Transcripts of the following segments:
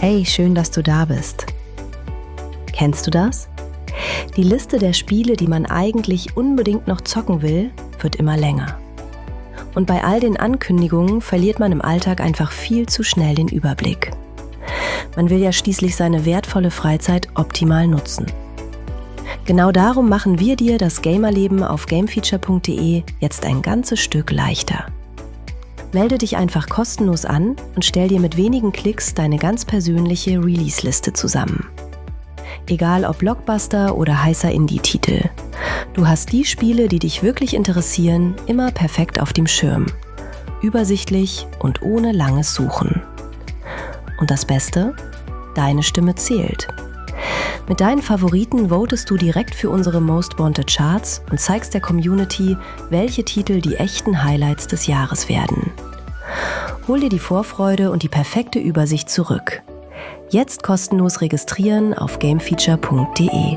Hey, schön, dass du da bist. Kennst du das? Die Liste der Spiele, die man eigentlich unbedingt noch zocken will, wird immer länger. Und bei all den Ankündigungen verliert man im Alltag einfach viel zu schnell den Überblick. Man will ja schließlich seine wertvolle Freizeit optimal nutzen. Genau darum machen wir dir das Gamerleben auf gamefeature.de jetzt ein ganzes Stück leichter. Melde dich einfach kostenlos an und stell dir mit wenigen Klicks deine ganz persönliche Release-Liste zusammen. Egal ob Blockbuster oder heißer Indie-Titel. Du hast die Spiele, die dich wirklich interessieren, immer perfekt auf dem Schirm. Übersichtlich und ohne langes Suchen. Und das Beste? Deine Stimme zählt. Mit deinen Favoriten votest du direkt für unsere Most Wanted Charts und zeigst der Community, welche Titel die echten Highlights des Jahres werden. Hol dir die Vorfreude und die perfekte Übersicht zurück. Jetzt kostenlos registrieren auf gamefeature.de.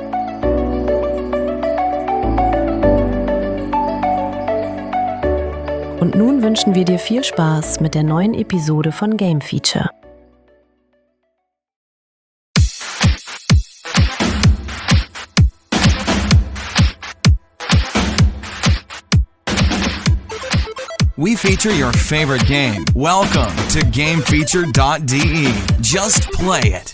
Und nun wünschen wir dir viel Spaß mit der neuen Episode von Game Feature. We feature your favorite game. Welcome to GameFeature.de. Just play it.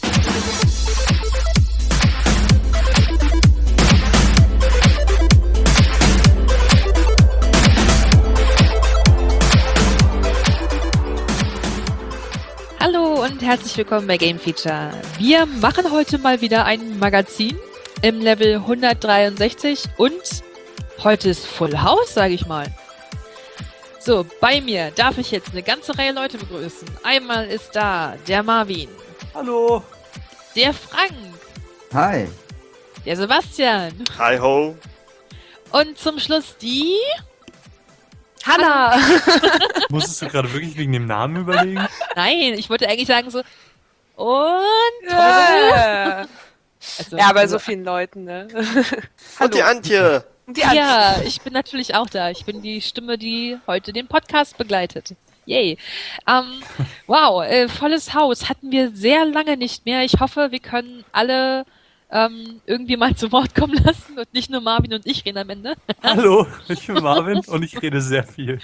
Hallo und herzlich willkommen bei Game Feature. Wir machen heute mal wieder ein Magazin im Level 163 und heute ist Full House, sage ich mal. So, bei mir darf ich jetzt eine ganze Reihe Leute begrüßen. Einmal ist da der Marvin. Hallo. Der Frank. Hi. Der Sebastian. Hi ho. Und zum Schluss die... Hanna! Musstest du gerade wirklich wegen dem Namen überlegen? Nein, ich wollte eigentlich sagen so... Und... Ja, Also, ja bei also, so vielen Leuten, ne? Und die Antje. Und die Antje. Ja, ich bin natürlich auch da. Ich bin die Stimme, die heute den Podcast begleitet. Yay. Wow, volles Haus hatten wir sehr lange nicht mehr. Ich hoffe, wir können alle irgendwie mal zu Wort kommen lassen und nicht nur Marvin und ich reden am Ende. Hallo, ich bin Marvin und ich rede sehr viel.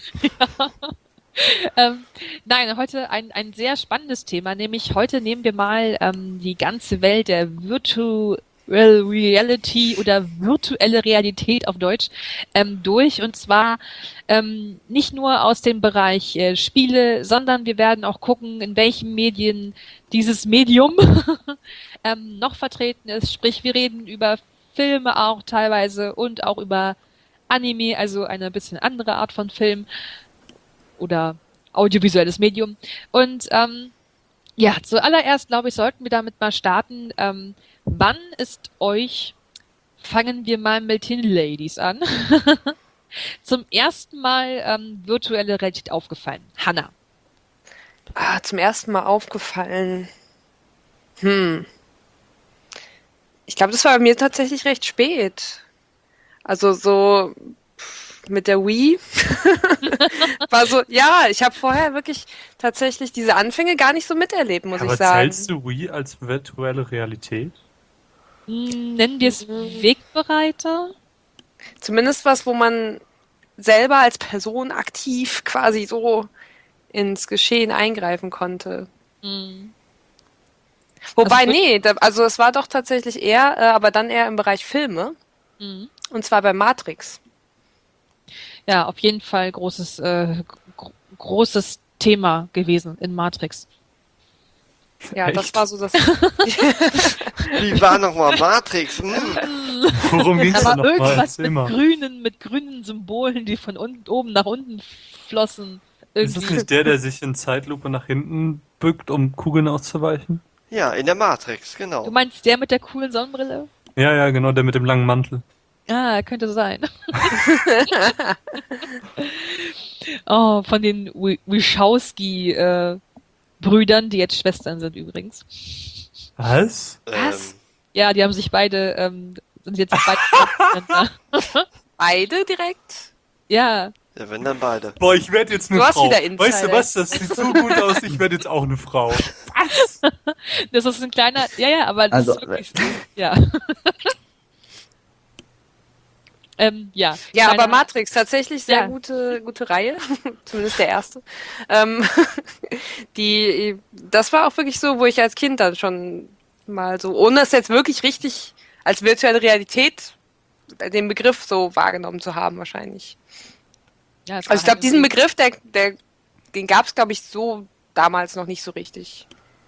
Nein, heute ein sehr spannendes Thema, nämlich heute nehmen wir mal die ganze Welt der Virtual Reality oder virtuelle Realität auf Deutsch durch, und zwar nicht nur aus dem Bereich Spiele, sondern wir werden auch gucken, in welchen Medien dieses Medium noch vertreten ist, sprich wir reden über Filme auch teilweise und auch über Anime, also eine bisschen andere Art von Film oder audiovisuelles Medium. Und ja, zuallererst, glaube ich, sollten wir damit mal starten. Wann ist euch, fangen wir mal mit den Ladies an, zum ersten Mal virtuelle Realität aufgefallen? Hanna. Zum ersten Mal aufgefallen. Ich glaube, das war bei mir tatsächlich recht spät. Also so mit der Wii. War so, ja, ich habe vorher wirklich tatsächlich diese Anfänge gar nicht so miterlebt, muss ich sagen. Aber zählst du Wii als virtuelle Realität? Nennen wir es Wegbereiter? Zumindest was, wo man selber als Person aktiv quasi so ins Geschehen eingreifen konnte. Wobei, Also, nee, also es war doch tatsächlich eher, aber dann eher im Bereich Filme. Und zwar bei Matrix. Ja, auf jeden Fall großes Thema gewesen in Matrix. Ja, Echt? das war so das. Wie war nochmal Matrix? Worum ging es Da denn war nochmal? irgendwas Erzähl mal. mit grünen Symbolen, die von oben nach unten flossen. Ist es nicht der sich in Zeitlupe nach hinten bückt, um Kugeln auszuweichen? Ja, in der Matrix, genau. Du meinst der mit der coolen Sonnenbrille? Ja, genau, der mit dem langen Mantel. Ah, könnte sein. Oh, von den Wachowski-Brüdern, die jetzt Schwestern sind übrigens. Was? Was? Ja, die haben sich beide, sind jetzt beide Beide direkt? Ja. Ja, wenn dann beide. Boah, ich werde jetzt eine Du hast Frau. wieder Insider. Weißt du was? Das sieht so gut aus, ich werde jetzt auch eine Frau. Das ist ein kleiner, ja, aber das Also, ist wirklich, ja. Ja. Ja, kleiner- aber Matrix, tatsächlich sehr Ja. gute Reihe. Zumindest der erste. Das war auch wirklich so, wo ich als Kind dann schon mal so, ohne es jetzt wirklich richtig als virtuelle Realität den Begriff so wahrgenommen zu haben, wahrscheinlich. Ja, es war Also ich glaube, halt diesen Begriff, den gab es, glaube ich, so damals noch nicht so richtig.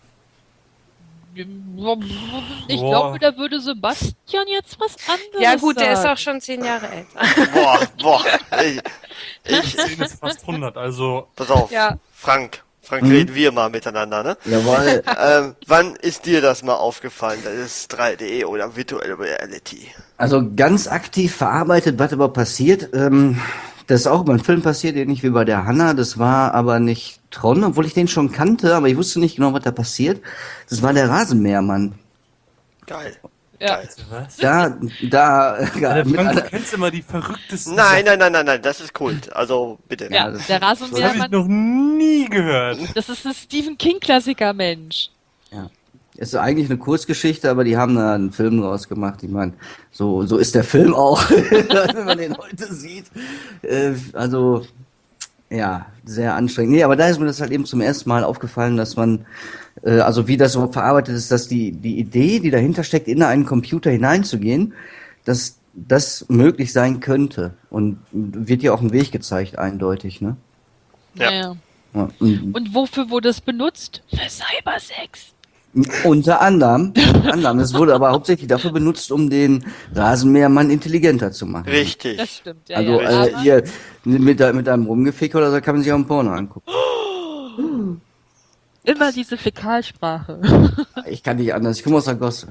Ich Boah. glaube, da würde Sebastian jetzt was anderes Ja gut, der ist sagen. auch schon 10 Jahre älter. Boah. Ich, 10 ist fast 100, also pass auf. Ja. Frank, reden wir mal miteinander, ne? Jawohl. Wann ist dir das mal aufgefallen? Das ist 3D oder Virtual Reality. Also ganz aktiv verarbeitet, was aber passiert. Das ist auch beim Film passiert, ähnlich wie bei der Hanna. Das war aber nicht Tron, obwohl ich den schon kannte, aber ich wusste nicht genau, was da passiert. Das war der Rasenmähermann. Geil. Ja. was? Da, Der mit Frank, einer, du kennst immer die verrücktesten Nein, das ist Kult. Also bitte. Ja, das- der Das habe ich Rasenmähermann, noch nie gehört. das ist ein Stephen King-Klassiker, Mensch. ist eigentlich eine Kurzgeschichte, aber die haben da einen Film draus gemacht. Ich meine, so ist der Film auch, wenn man den heute sieht. Also, ja, sehr anstrengend. Nee, aber da ist mir das halt eben zum ersten Mal aufgefallen, dass man, also wie das so verarbeitet ist, dass die Idee, die dahinter steckt, in einen Computer hineinzugehen, dass das möglich sein könnte. Und wird ja auch ein Weg gezeigt, eindeutig, ne? Ja. Ja. Ja, Und wofür wurde es benutzt? Für Cybersex. unter anderem, es wurde aber hauptsächlich dafür benutzt, um den Rasenmähermann intelligenter zu machen. Richtig. Das stimmt, ja. Also ja. Aber- hier mit einem Rumgefick oder so kann man sich auch ein Porno angucken. Immer diese Fäkalsprache. Ich kann nicht anders, ich komme aus der Gosse.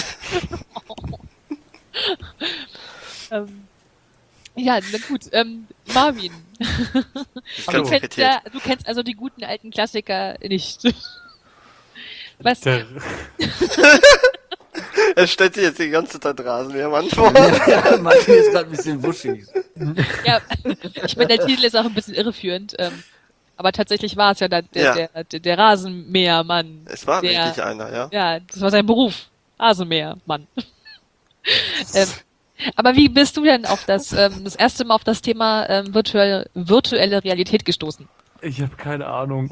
Ja, na gut. Marvin, Ich du kann kennst, irritiert. du kennst also die guten alten Klassiker nicht. Was? Der, Er stellt sich jetzt die ganze Zeit Rasenmähermann vor. Ja, Martin ist gerade ein bisschen wuschig. Ja, ich meine, der Titel ist auch ein bisschen irreführend. Aber tatsächlich war es ja der Rasenmähermann. Es war der, wirklich einer, ja. Ja, das war sein Beruf. Rasenmähermann. Aber wie bist du denn auf das erste Mal auf das Thema virtuelle Realität gestoßen? ich habe keine Ahnung.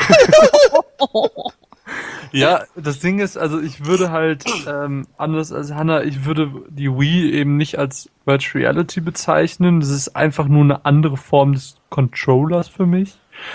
Ja, das Ding ist, also ich würde halt, anders als Hannah, ich würde die Wii eben nicht als Virtual Reality bezeichnen. Das ist einfach nur eine andere Form des Controllers für mich.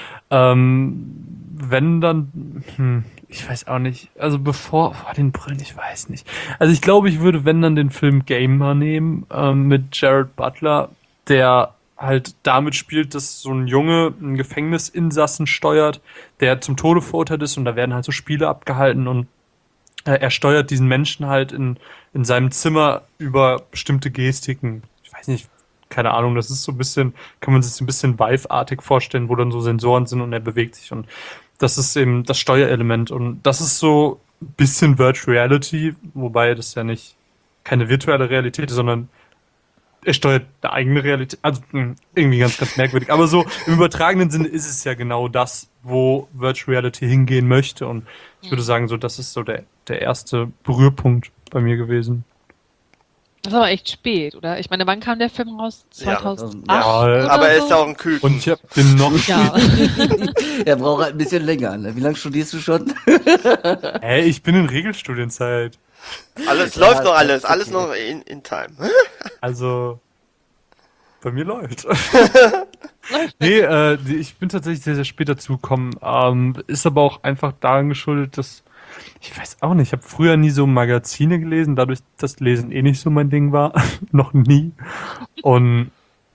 Wenn dann, ich weiß auch nicht, also vor den Brillen, ich weiß nicht. Also ich glaube, ich würde, wenn dann den Film Gamer nehmen, mit Jared Butler, der halt damit spielt, dass so ein Junge einen Gefängnisinsassen steuert, der zum Tode verurteilt ist und da werden halt so Spiele abgehalten und er steuert diesen Menschen halt in seinem Zimmer über bestimmte Gestiken. Ich weiß nicht, keine Ahnung, das ist so ein bisschen, kann man sich so ein bisschen Vive-artig vorstellen, wo dann so Sensoren sind und er bewegt sich und das ist eben das Steuerelement und das ist so ein bisschen Virtual Reality, wobei das ja nicht keine virtuelle Realität ist, sondern er steuert eine eigene Realität, also irgendwie ganz, ganz merkwürdig. Aber so im übertragenen Sinne ist es ja genau das, wo Virtual Reality hingehen möchte. Und ich würde sagen, so das ist so der erste Berührpunkt bei mir gewesen. Das war aber echt spät, oder? Ich meine, wann kam der Film raus? Ja. 2008 Ja, oder Aber er so? ist ja auch ein Küken. Und ich bin noch Ja. Er braucht halt ein bisschen länger. Ne? Wie lange studierst du schon? Hey, ich bin in Regelstudienzeit. Alles läuft noch alles noch in time. Also bei mir läuft. Nee, ich bin tatsächlich sehr, sehr spät dazu gekommen. Ist aber auch einfach daran geschuldet, dass ich weiß auch nicht, ich habe früher nie so Magazine gelesen, dadurch, dass Lesen eh nicht so mein Ding war. Noch nie. Und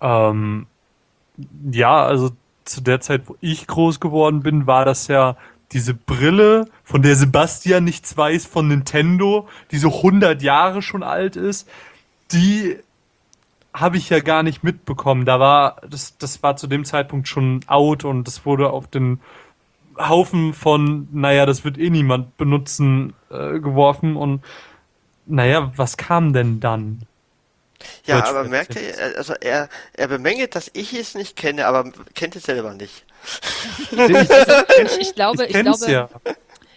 ja, also zu der Zeit, wo ich groß geworden bin, war das ja diese Brille, von der Sebastian nichts weiß, von Nintendo, die so 100 Jahre schon alt ist, die habe ich ja gar nicht mitbekommen. Das war zu dem Zeitpunkt schon out und das wurde auf den Haufen von, naja, das wird eh niemand benutzen, geworfen und naja, was kam denn dann? Ja, Virtual aber merkt Reality. ihr, also er bemängelt, dass ich es nicht kenne, aber kennt es selber nicht. Ich glaube, Ich kenn's ja.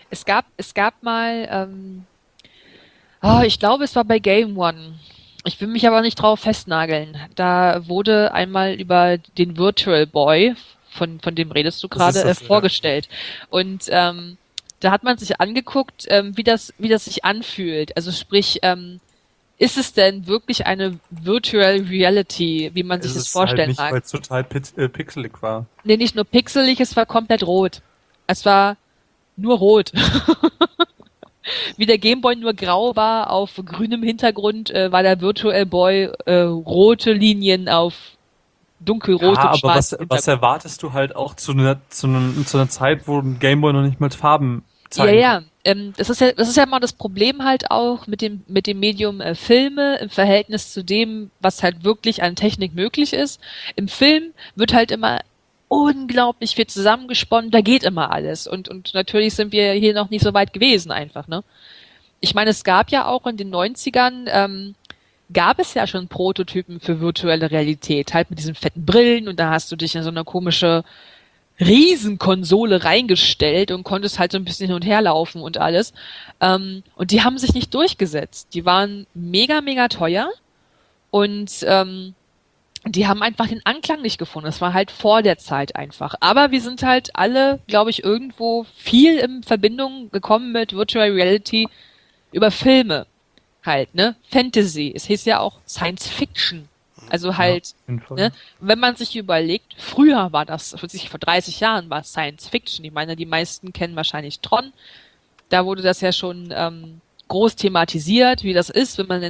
Es gab mal, ich glaube, es war bei Game One. Ich will mich aber nicht drauf festnageln. Da wurde einmal über den Virtual Boy, von dem redest du Das gerade, ist das, ja. vorgestellt. Und da hat man sich angeguckt, wie das sich anfühlt. Also sprich, ist es denn wirklich eine Virtual Reality, wie man sich das vorstellen halt nicht, mag? weil es total pixelig war. Nee, nicht nur pixelig, es war komplett rot. Es war nur rot. Wie der Gameboy nur grau war auf grünem Hintergrund, war der Virtual Boy rote Linien auf dunkelrotem Ja, aber schwarzen was erwartest du halt auch zu einer Zeit, wo ein Gameboy noch nicht mal Farben zeigen Ja. Das ist ja mal das Problem halt auch mit dem Medium Filme im Verhältnis zu dem, was halt wirklich an Technik möglich ist. Im Film wird halt immer unglaublich viel zusammengesponnen, da geht immer alles. Und natürlich sind wir hier noch nicht so weit gewesen einfach, ne? Ich meine, es gab ja auch in den 90ern, gab es ja schon Prototypen für virtuelle Realität, halt mit diesen fetten Brillen und da hast du dich in so eine komische Riesenkonsole reingestellt und konntest halt so ein bisschen hin und her laufen und alles. Und die haben sich nicht durchgesetzt. Die waren mega, mega teuer und die haben einfach den Anklang nicht gefunden. Das war halt vor der Zeit einfach. Aber wir sind halt alle, glaube ich, irgendwo viel in Verbindung gekommen mit Virtual Reality über Filme halt, ne? Fantasy. Es hieß ja auch Science Fiction. Also halt, auf jeden Fall. ne? Wenn man sich überlegt, früher war das, vor 30 Jahren war Science Fiction. Ich meine, die meisten kennen wahrscheinlich Tron. Da wurde das ja schon groß thematisiert, wie das ist, wenn man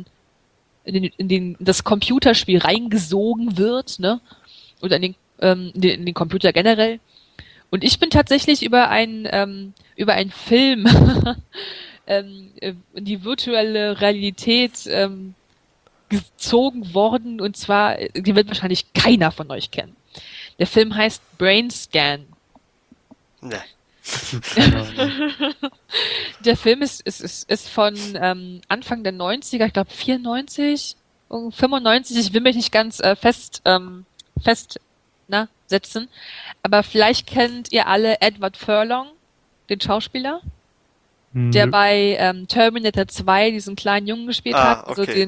in das Computerspiel reingesogen wird, ne? Oder in den Computer generell. Und ich bin tatsächlich über einen Film in die virtuelle Realität gezogen worden, und zwar, die wird wahrscheinlich keiner von euch kennen. Der Film heißt Brainscan. Ne. Der Film ist von Anfang der 90er, ich glaube 94, 95, ich will mich nicht ganz setzen, aber vielleicht kennt ihr alle Edward Furlong, den Schauspieler, der bei Terminator 2 diesen kleinen Jungen gespielt hat. Okay. Also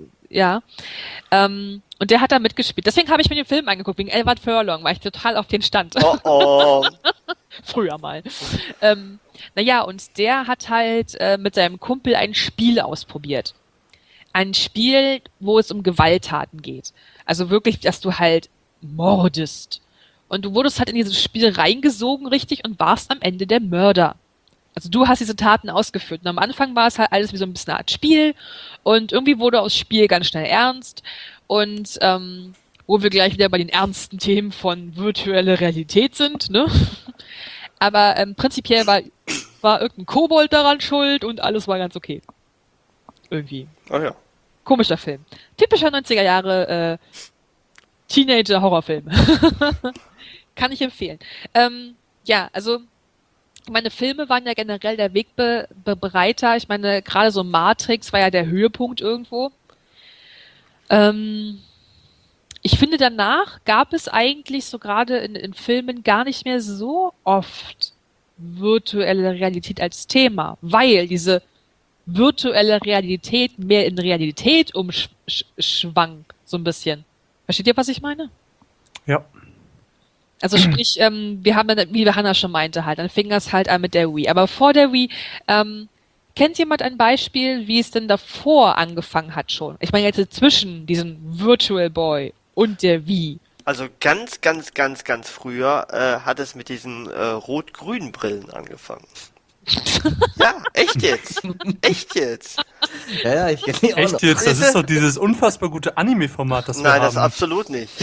und der hat da mitgespielt. Deswegen habe ich mir den Film angeguckt, wegen Edward Furlong, weil ich total auf den stand. Oh. Früher mal. Und der hat halt mit seinem Kumpel ein Spiel ausprobiert. Ein Spiel, wo es um Gewalttaten geht. Also wirklich, dass du halt mordest. Und du wurdest halt in dieses Spiel reingesogen, richtig, und warst am Ende der Mörder. Also du hast diese Taten ausgeführt. Und am Anfang war es halt alles wie so ein bisschen eine Art Spiel. Und irgendwie wurde aus Spiel ganz schnell ernst. Und wo wir gleich wieder bei den ernsten Themen von virtueller Realität sind, ne? Aber prinzipiell war irgendein Kobold daran schuld und alles war ganz okay. Irgendwie. Oh ja. Komischer Film. Typischer 90er Jahre Teenager-Horrorfilm. Kann ich empfehlen. Also meine Filme waren ja generell der Wegbereiter. Ich meine, gerade so Matrix war ja der Höhepunkt irgendwo. Ich finde, danach gab es eigentlich so gerade in Filmen gar nicht mehr so oft virtuelle Realität als Thema, weil diese virtuelle Realität mehr in Realität umschwang, so ein bisschen. Versteht ihr, was ich meine? Ja. Also sprich, wir haben dann, wie Hannah schon meinte, halt, dann fing das halt an mit der Wii. Aber vor der Wii, kennt jemand ein Beispiel, wie es denn davor angefangen hat schon? Ich meine jetzt zwischen diesem Virtual Boy und der Wii. Also ganz, ganz, ganz, ganz früher hat es mit diesen rot-grünen Brillen angefangen. Ja, echt jetzt. Echt jetzt. Ja, ich kenne die auch noch. Echt jetzt? Das ist doch dieses unfassbar gute Anime-Format, das wir Nein, haben. das absolut nicht.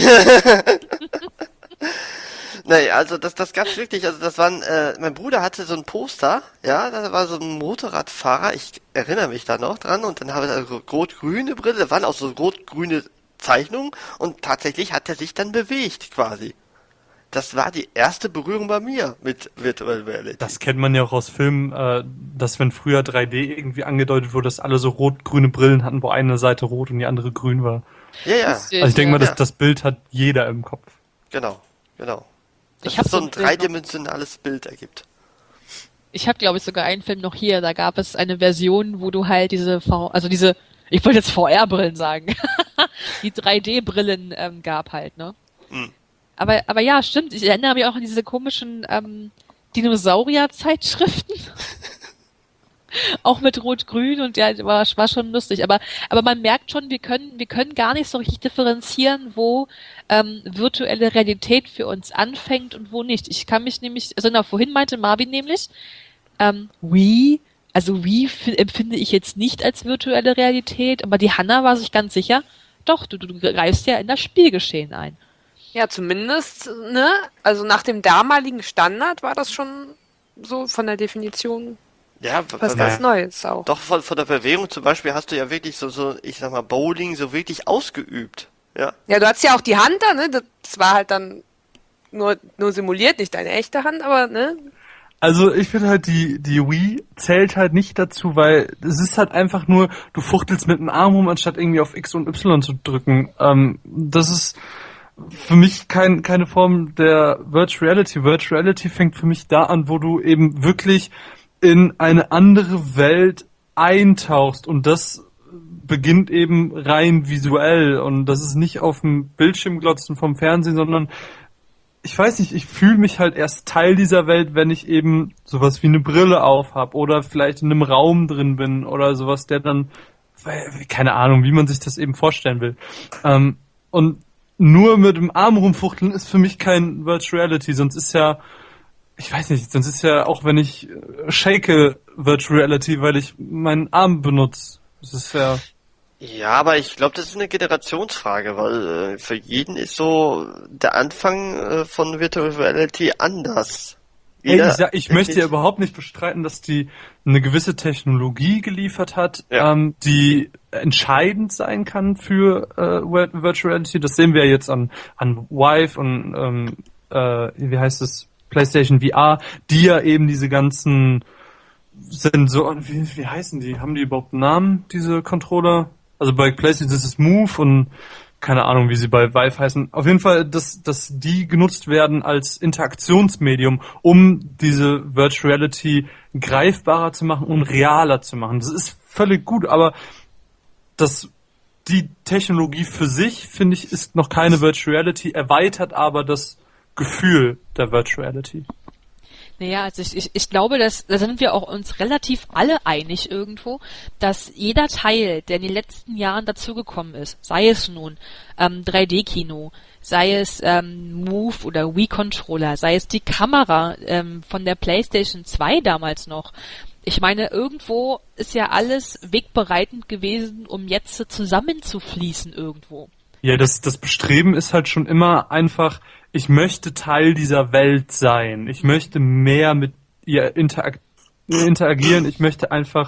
Nee, also das gab's wirklich, also das waren, mein Bruder hatte so ein Poster, ja, da war so ein Motorradfahrer, ich erinnere mich da noch dran, und dann habe ich also rot-grüne Brille, da waren auch so rot-grüne Zeichnungen, und tatsächlich hat er sich dann bewegt, quasi. Das war die erste Berührung bei mir mit Virtual Reality. Das kennt man ja auch aus Filmen, dass wenn früher 3D irgendwie angedeutet wurde, dass alle so rot-grüne Brillen hatten, wo eine Seite rot und die andere grün war. Ja. Das ist, Also ich denke mal, ja. das Bild hat jeder im Kopf. Genau. Ich Das hab ist so so ein ein Bild noch. dreidimensionales Bild ergibt. Ich habe, glaube ich, sogar einen Film noch hier. Da gab es eine Version, wo du halt ich wollte jetzt VR-Brillen sagen, die 3D-Brillen gab halt, ne? Hm. Aber ja, stimmt. Ich erinnere mich auch an diese komischen Dinosaurier-Zeitschriften. Auch mit Rot-Grün und ja, war schon lustig. Aber man merkt schon, wir können gar nicht so richtig differenzieren, wo virtuelle Realität für uns anfängt und wo nicht. Ich kann mich nämlich, also vorhin meinte Marvin nämlich, Wii empfinde ich jetzt nicht als virtuelle Realität, aber die Hanna war sich ganz sicher, doch, du greifst ja in das Spielgeschehen ein. Ja, zumindest, ne? Also nach dem damaligen Standard war das schon so von der Definition Ja, was ganz Neues auch. doch von der Bewegung zum Beispiel hast du ja wirklich so, ich sag mal, Bowling so wirklich ausgeübt. Ja. Ja, du hattest ja auch die Hand da, ne? Das war halt dann nur simuliert, nicht deine echte Hand, aber, ne? Also ich finde halt, die Wii zählt halt nicht dazu, weil es ist halt einfach nur, du fuchtelst mit dem Arm rum, anstatt irgendwie auf X und Y zu drücken. Das ist für mich keine Form der Virtual Reality. Virtual Reality fängt für mich da an, wo du eben wirklich in eine andere Welt eintauchst und das beginnt eben rein visuell und das ist nicht auf dem Bildschirm glotzen vom Fernsehen, sondern ich weiß nicht, ich fühle mich halt erst Teil dieser Welt, wenn ich eben sowas wie eine Brille auf habe oder vielleicht in einem Raum drin bin oder sowas, der dann, keine Ahnung, wie man sich das eben vorstellen will. Und nur mit dem Arm rumfuchteln ist für mich kein Virtual Reality, sonst ist ja, ich weiß nicht, sonst ist ja auch, wenn ich shake, Virtual Reality, weil ich meinen Arm benutze. Das ist ja... Ja, aber ich glaube, das ist eine Generationsfrage, weil für jeden ist so der Anfang von Virtual Reality anders. Ich möchte ja überhaupt nicht bestreiten, dass die eine gewisse Technologie geliefert hat, Ja. die entscheidend sein kann für Virtual Reality. Das sehen wir ja jetzt an Vive und wie heißt es, PlayStation VR, die ja eben diese ganzen Sensoren, wie heißen die? Haben die überhaupt einen Namen, diese Controller? Also bei PlayStation ist es Move und keine Ahnung, wie sie bei Vive heißen. Auf jeden Fall, dass die genutzt werden als Interaktionsmedium, um diese Virtual Reality greifbarer zu machen und realer zu machen. Das ist völlig gut, aber die Technologie für sich, finde ich, ist noch keine Virtual Reality, erweitert aber das Gefühl der Virtual Reality. Naja, also ich glaube, da sind wir auch uns relativ alle einig irgendwo, dass jeder Teil, der in den letzten Jahren dazugekommen ist, sei es nun 3D-Kino, sei es Move oder Wii-Controller, sei es die Kamera von der PlayStation 2 damals noch. Ich meine, irgendwo ist ja alles wegbereitend gewesen, um jetzt zusammenzufließen irgendwo. Ja, das Bestreben ist halt schon immer einfach, ich möchte Teil dieser Welt sein. Ich möchte mehr mit ihr interagieren. Ich möchte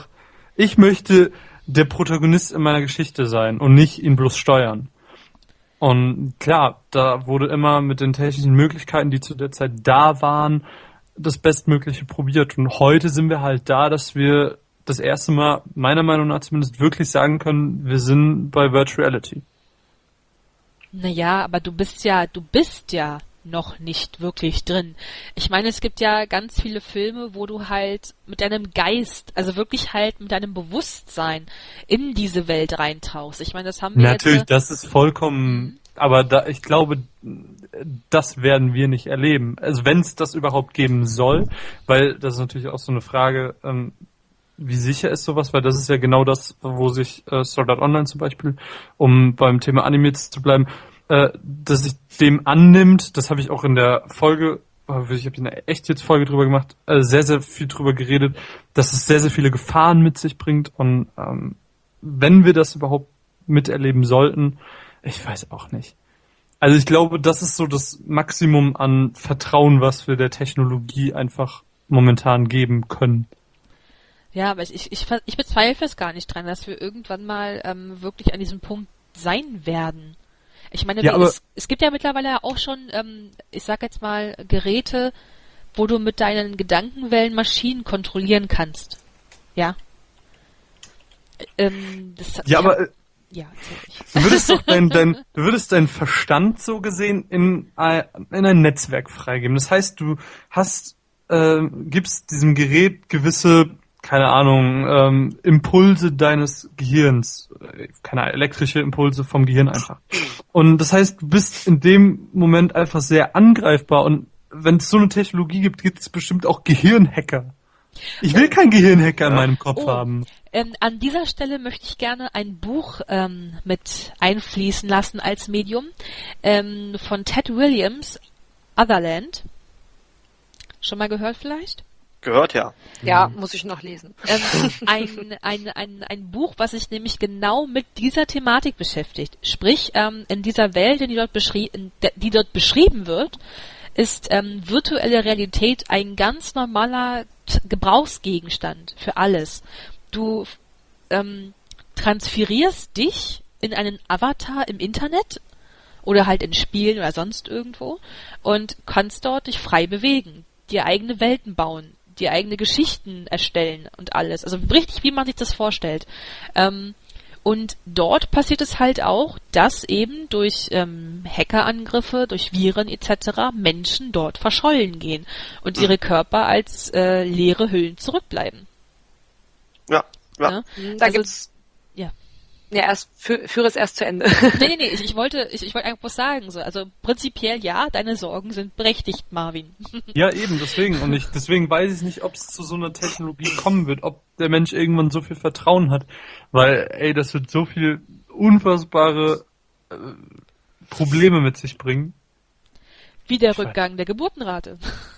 der Protagonist in meiner Geschichte sein und nicht ihn bloß steuern. Und klar, da wurde immer mit den technischen Möglichkeiten, die zu der Zeit da waren, das Bestmögliche probiert. Und heute sind wir halt da, dass wir das erste Mal, meiner Meinung nach zumindest, wirklich sagen können, wir sind bei Virtual Reality. Naja, aber du bist ja noch nicht wirklich drin. Ich meine, es gibt ja ganz viele Filme, wo du halt mit deinem Geist, also wirklich halt mit deinem Bewusstsein in diese Welt reintauchst. Ich meine, das haben wir Natürlich, jetzt... das ist vollkommen, aber ich glaube, das werden wir nicht erleben. Also wenn es das überhaupt geben soll, weil das ist natürlich auch so eine Frage, wie sicher ist sowas, weil das ist ja genau das, wo sich Sword Art Online zum Beispiel, um beim Thema Anime zu bleiben, dass sich dem annimmt, das habe ich auch in der Folge, ich habe eine echt jetzt Folge drüber gemacht, sehr, sehr viel drüber geredet, dass es sehr, sehr viele Gefahren mit sich bringt und wenn wir das überhaupt miterleben sollten, ich weiß auch nicht. Also ich glaube, das ist so das Maximum an Vertrauen, was wir der Technologie einfach momentan geben können. Ja, aber ich bezweifle es gar nicht dran, dass wir irgendwann mal wirklich an diesem Punkt sein werden. Ich meine, Ja, es gibt ja mittlerweile auch schon, ich sag jetzt mal, Geräte, wo du mit deinen Gedankenwellen Maschinen kontrollieren kannst. Ja. Aber ja, erzähl ich. du würdest doch du würdest deinen Verstand so gesehen in ein Netzwerk freigeben. Das heißt, du hast gibst diesem Gerät gewisse, keine Ahnung, Impulse deines Gehirns, keine elektrische Impulse vom Gehirn einfach. Und das heißt, du bist in dem Moment einfach sehr angreifbar und wenn es so eine Technologie gibt, gibt es bestimmt auch Gehirnhacker. Ich will keinen Gehirnhacker in meinem Kopf haben. An dieser Stelle möchte ich gerne ein Buch mit einfließen lassen als Medium von Ted Williams, Otherland. Schon mal gehört vielleicht? Gehört, ja. Ja, muss ich noch lesen. Ein Buch, was sich nämlich genau mit dieser Thematik beschäftigt. Sprich, in dieser Welt, die dort beschrieben wird, ist virtuelle Realität ein ganz normaler Gebrauchsgegenstand für alles. Du transferierst dich in einen Avatar im Internet oder halt in Spielen oder sonst irgendwo und kannst dort dich frei bewegen, dir eigene Welten bauen, dir eigene Geschichten erstellen und alles. Also richtig, wie man sich das vorstellt. Und dort passiert es halt auch, dass eben durch Hackerangriffe, durch Viren etc. Menschen dort verschollen gehen und ihre Körper als leere Hüllen zurückbleiben. Ja. Ja? Da Also, gibt's. ja. Ja, führe es erst zu Ende. Nee, ich wollte einfach was sagen. So. Also prinzipiell ja, deine Sorgen sind berechtigt, Marvin. Ja, eben, deswegen. Und deswegen weiß ich nicht, ob es zu so einer Technologie kommen wird, ob der Mensch irgendwann so viel Vertrauen hat. Weil, das wird so viel unfassbare Probleme mit sich bringen. Wie der Rückgang der Geburtenrate.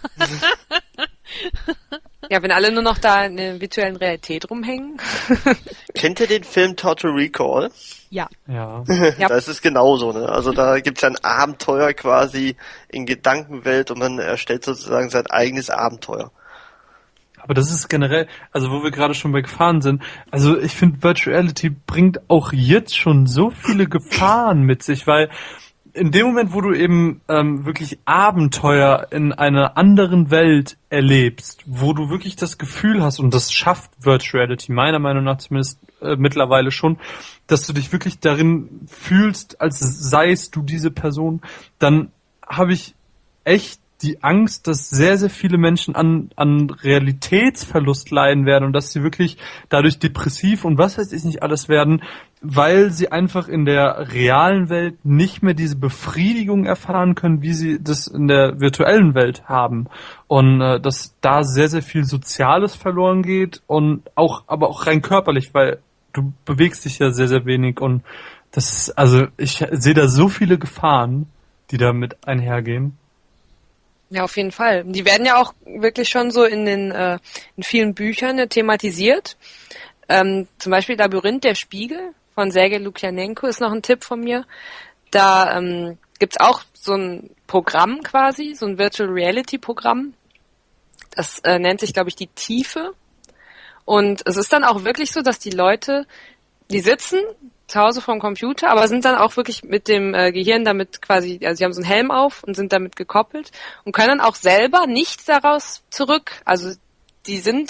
Ja, wenn alle nur noch da in der virtuellen Realität rumhängen. Kennt ihr den Film Total Recall? Ja. Ja. Ja. Da ist es genauso, ne? Also da gibt's ja ein Abenteuer quasi in Gedankenwelt und man erstellt sozusagen sein eigenes Abenteuer. Aber das ist generell, also wo wir gerade schon bei Gefahren sind, also ich finde Virtuality bringt auch jetzt schon so viele Gefahren mit sich, weil in dem Moment, wo du eben wirklich Abenteuer in einer anderen Welt erlebst, wo du wirklich das Gefühl hast, und das schafft Virtuality meiner Meinung nach zumindest mittlerweile schon, dass du dich wirklich darin fühlst, als seist du diese Person, dann habe ich echt die Angst, dass sehr, sehr viele Menschen an Realitätsverlust leiden werden und dass sie wirklich dadurch depressiv und was weiß ich nicht alles werden, weil sie einfach in der realen Welt nicht mehr diese Befriedigung erfahren können, wie sie das in der virtuellen Welt haben. Und dass da sehr, sehr viel Soziales verloren geht und aber auch rein körperlich, weil du bewegst dich ja sehr, sehr wenig und das, also ich sehe da so viele Gefahren, die damit einhergehen. Ja, auf jeden Fall. Die werden ja auch wirklich schon so in vielen Büchern thematisiert. Zum Beispiel Labyrinth der Spiegel von Sergei Lukjanenko ist noch ein Tipp von mir. Da gibt's auch so ein Programm quasi, so ein Virtual Reality Programm. Das nennt sich, glaube ich, die Tiefe. Und es ist dann auch wirklich so, dass die Leute, die sitzen zu Hause vorm Computer, aber sind dann auch wirklich mit dem Gehirn damit quasi, also sie haben so einen Helm auf und sind damit gekoppelt und können dann auch selber nicht daraus zurück. Also die sind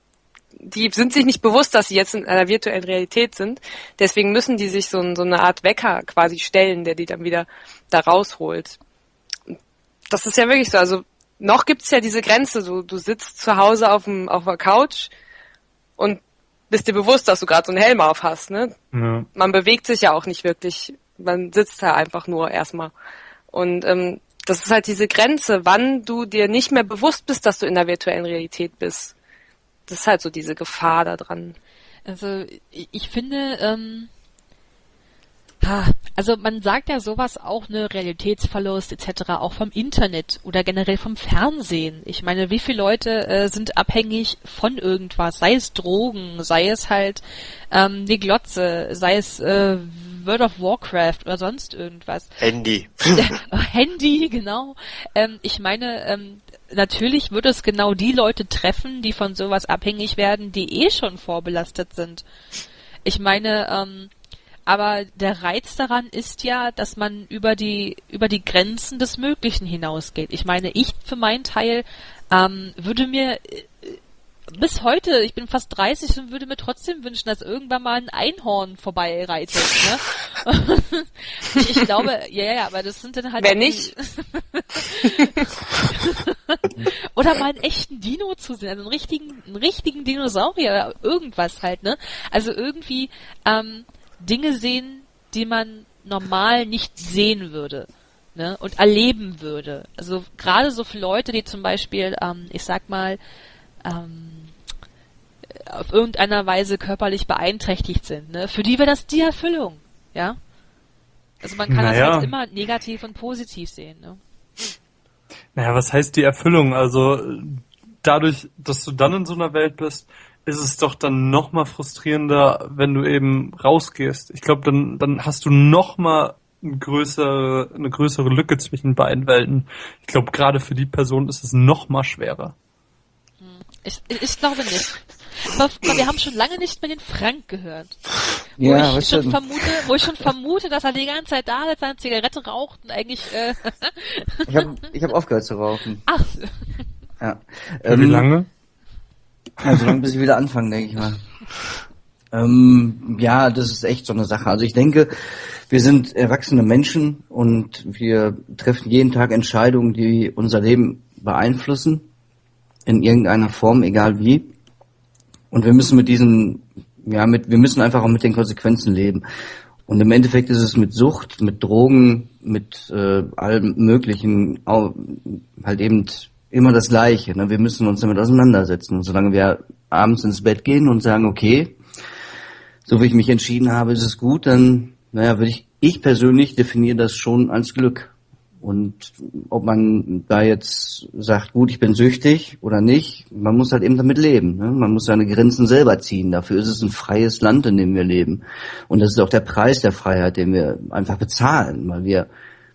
sich nicht bewusst, dass sie jetzt in einer virtuellen Realität sind. Deswegen müssen die sich so eine Art Wecker quasi stellen, der die dann wieder da rausholt. Das ist ja wirklich so. Also noch gibt's ja diese Grenze. Du sitzt zu Hause auf der Couch und bist dir bewusst, dass du gerade so einen Helm auf hast, ne? Ja. Man bewegt sich ja auch nicht wirklich. Man sitzt da einfach nur erstmal. Und das ist halt diese Grenze, wann du dir nicht mehr bewusst bist, dass du in der virtuellen Realität bist. Das ist halt so diese Gefahr da dran. Also ich finde, also man sagt ja sowas auch, ne, Realitätsverlust etc. auch vom Internet oder generell vom Fernsehen. Ich meine, wie viele Leute sind abhängig von irgendwas, sei es Drogen, sei es halt die Glotze, sei es World of Warcraft oder sonst irgendwas. Handy. Handy, genau. Ich meine, natürlich wird es genau die Leute treffen, die von sowas abhängig werden, die schon vorbelastet sind. Ich meine, aber der Reiz daran ist ja, dass man über die Grenzen des Möglichen hinausgeht. Ich meine, ich für meinen Teil würde mir bis heute, ich bin fast 30 und würde mir trotzdem wünschen, dass irgendwann mal ein Einhorn vorbeireitet. Ne? ich glaube, ja, aber das sind dann halt... Wer nicht? Oder mal einen echten Dino zu sehen, also einen richtigen Dinosaurier oder irgendwas halt, ne? Also irgendwie Dinge sehen, die man normal nicht sehen würde. Ne, und erleben würde. Also gerade so für Leute, die zum Beispiel, ich sag mal, auf irgendeiner Weise körperlich beeinträchtigt sind, ne, für die wäre das die Erfüllung, ja. Also man kann das halt immer negativ und positiv sehen, ne. Naja, was heißt die Erfüllung? Also dadurch, dass du dann in so einer Welt bist, ist es doch dann noch mal frustrierender, wenn du eben rausgehst. Ich glaube, dann hast du noch mal eine größere Lücke zwischen beiden Welten. Ich glaube, gerade für die Person ist es noch mal schwerer. Ich glaube nicht. Aber wir haben schon lange nicht mehr den Frank gehört. Ja, Wo ich schon vermute, dass er die ganze Zeit da sitzt, seine Zigarette raucht und eigentlich... Ich hab aufgehört zu rauchen. Ach. Ja. Wie lange? Also lange, bis ich wieder anfangen, denke ich mal. Ja, das ist echt so eine Sache. Also ich denke, wir sind erwachsene Menschen und wir treffen jeden Tag Entscheidungen, die unser Leben beeinflussen, in irgendeiner Form, egal wie. Und wir müssen wir müssen einfach auch mit den Konsequenzen leben. Und im Endeffekt ist es mit Sucht, mit Drogen, mit allem Möglichen halt eben immer das Gleiche. Ne? Wir müssen uns damit auseinandersetzen. Und solange wir abends ins Bett gehen und sagen, okay, so wie ich mich entschieden habe, ist es gut, dann, ich persönlich definiere das schon als Glück. Und ob man da jetzt sagt, gut, ich bin süchtig oder nicht, man muss halt eben damit leben. Ne? Man muss seine Grenzen selber ziehen. Dafür ist es ein freies Land, in dem wir leben. Und das ist auch der Preis der Freiheit, den wir einfach bezahlen, weil wir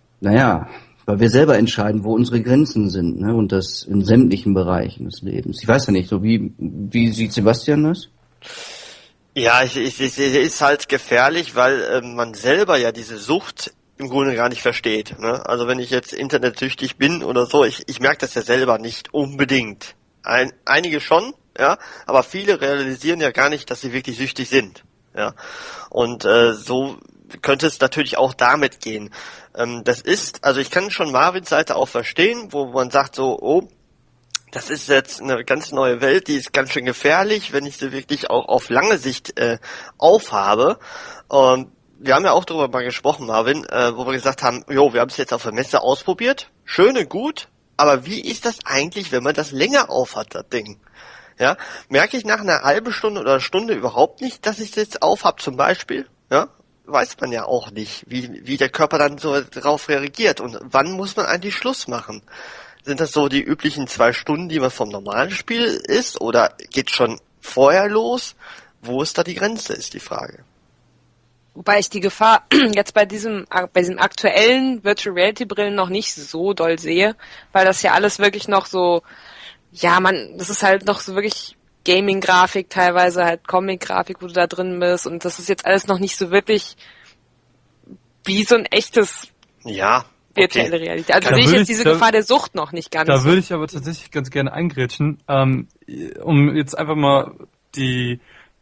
selber entscheiden, wo unsere Grenzen sind, ne? Und das in sämtlichen Bereichen des Lebens. Ich weiß ja nicht, so wie sieht Sebastian das? Ja, ich ist halt gefährlich, weil man selber ja diese Sucht im Grunde gar nicht versteht. Ne? Also wenn ich jetzt internetsüchtig bin oder so, ich merke das ja selber nicht unbedingt. Einige schon, ja, aber viele realisieren ja gar nicht, dass sie wirklich süchtig sind. Ja, und so könnte es natürlich auch damit gehen. Das ist, also ich kann schon Marvins Seite auch verstehen, wo man sagt so, oh, das ist jetzt eine ganz neue Welt, die ist ganz schön gefährlich, wenn ich sie wirklich auch auf lange Sicht aufhabe. Wir haben ja auch darüber mal gesprochen, Marvin, wo wir gesagt haben, wir haben es jetzt auf der Messe ausprobiert, schön und gut, aber wie ist das eigentlich, wenn man das länger aufhat, das Ding? Ja, merke ich nach einer halben Stunde oder Stunde überhaupt nicht, dass ich es jetzt aufhab zum Beispiel? Ja, weiß man ja auch nicht, wie der Körper dann so darauf reagiert und wann muss man eigentlich Schluss machen? Sind das so die üblichen 2 Stunden, die man vom normalen Spiel ist, oder geht schon vorher los? Wo ist da die Grenze, ist die Frage. Wobei ich die Gefahr jetzt bei diesen aktuellen Virtual Reality Brillen noch nicht so doll sehe, weil das ja alles wirklich noch so, das ist halt noch so wirklich Gaming-Grafik, teilweise halt Comic-Grafik, wo du da drin bist, und das ist jetzt alles noch nicht so wirklich wie so ein echtes virtuelle Realität. Also sehe ich jetzt diese Gefahr der Sucht noch nicht ganz. Da würde ich aber tatsächlich ganz gerne eingrätschen, um jetzt einfach mal die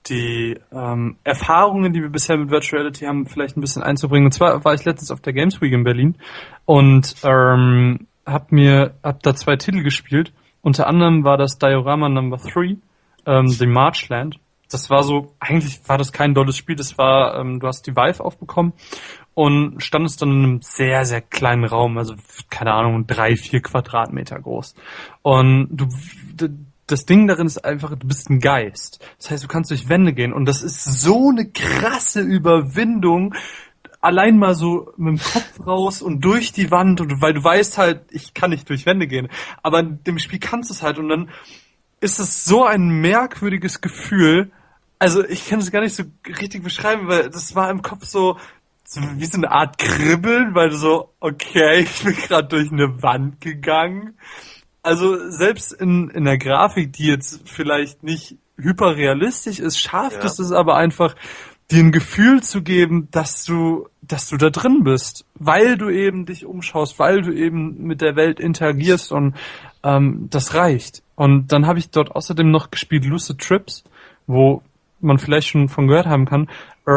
Erfahrungen, die wir bisher mit Virtual Reality haben, vielleicht ein bisschen einzubringen. Und zwar war ich letztens auf der Games Week in Berlin und hab da 2 Titel gespielt. Unter anderem war das Diorama Number 3, The Marchland. Das war so, eigentlich war das kein dolles Spiel, das war, du hast die Vive aufbekommen und standest dann in einem sehr, sehr kleinen Raum, also keine Ahnung, 3-4 Quadratmeter groß. Und das Ding darin ist einfach, du bist ein Geist. Das heißt, du kannst durch Wände gehen und das ist so eine krasse Überwindung, allein mal so mit dem Kopf raus und durch die Wand, und weil du weißt halt, ich kann nicht durch Wände gehen, aber in dem Spiel kannst du es halt, und dann ist es so ein merkwürdiges Gefühl. Also ich kann es gar nicht so richtig beschreiben, weil das war im Kopf so wie so eine Art Kribbeln, weil du so, okay, ich bin gerade durch eine Wand gegangen. Also selbst in der Grafik, die jetzt vielleicht nicht hyperrealistisch ist, schafft es aber einfach, dir ein Gefühl zu geben, dass du da drin bist, weil du eben dich umschaust, weil du eben mit der Welt interagierst und das reicht. Und dann habe ich dort außerdem noch gespielt Lucid Trips, wo man vielleicht schon von gehört haben kann.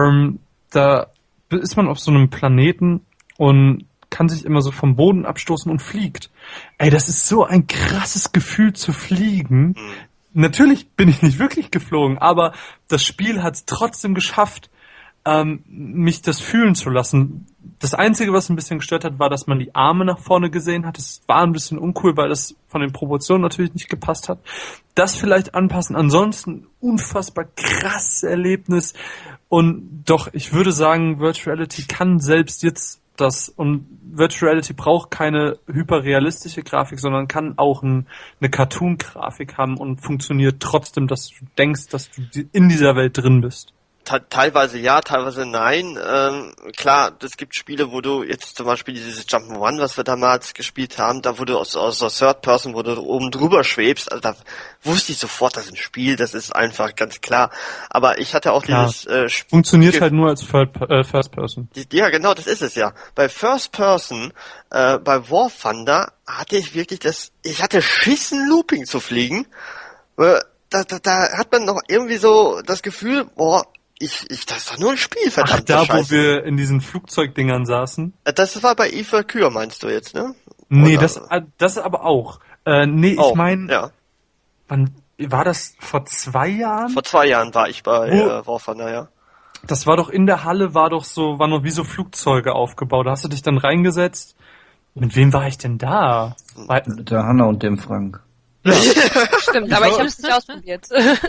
Da ist man auf so einem Planeten und kann sich immer so vom Boden abstoßen und fliegt. Ey, das ist so ein krasses Gefühl zu fliegen. Natürlich bin ich nicht wirklich geflogen, aber das Spiel hat es trotzdem geschafft, mich das fühlen zu lassen. Das Einzige, was ein bisschen gestört hat, war, dass man die Arme nach vorne gesehen hat. Das war ein bisschen uncool, weil das von den Proportionen natürlich nicht gepasst hat. Das vielleicht anpassen. Ansonsten unfassbar krasses Erlebnis. Und doch, ich würde sagen, Virtual Reality kann selbst jetzt das. Und Virtual Reality braucht keine hyperrealistische Grafik, sondern kann auch eine Cartoon-Grafik haben und funktioniert trotzdem, dass du denkst, dass du in dieser Welt drin bist. Teilweise ja, teilweise nein. Klar, es gibt Spiele, wo du jetzt zum Beispiel dieses Jump'n'Run, was wir damals gespielt haben, da wo du aus der Third Person, wo du oben drüber schwebst, also da wusste ich sofort, das ist ein Spiel, das ist einfach ganz klar. Aber ich hatte auch dieses Spiel. Funktioniert halt nur als First Person. Ja, genau, das ist es ja. Bei First Person, bei War Thunder hatte ich wirklich ich hatte Schiss, ein Looping zu fliegen. Da hat man noch irgendwie so das Gefühl, boah, das ist doch nur ein Spiel, verdammt. Ach, wo wir in diesen Flugzeugdingern saßen? Das war bei Eve Valkyrie, meinst du jetzt, ne? Nee, Oder? das aber auch. Ich meine, ja. Wann war das? Vor 2 Jahren? Vor 2 Jahren war ich bei War Thunder, ja. Das war doch in der Halle, waren noch wie so Flugzeuge aufgebaut. Da hast du dich dann reingesetzt. Mit wem war ich denn da? Mit der Hanna und dem Frank. Ja. Stimmt, aber ich habe es nicht ausprobiert.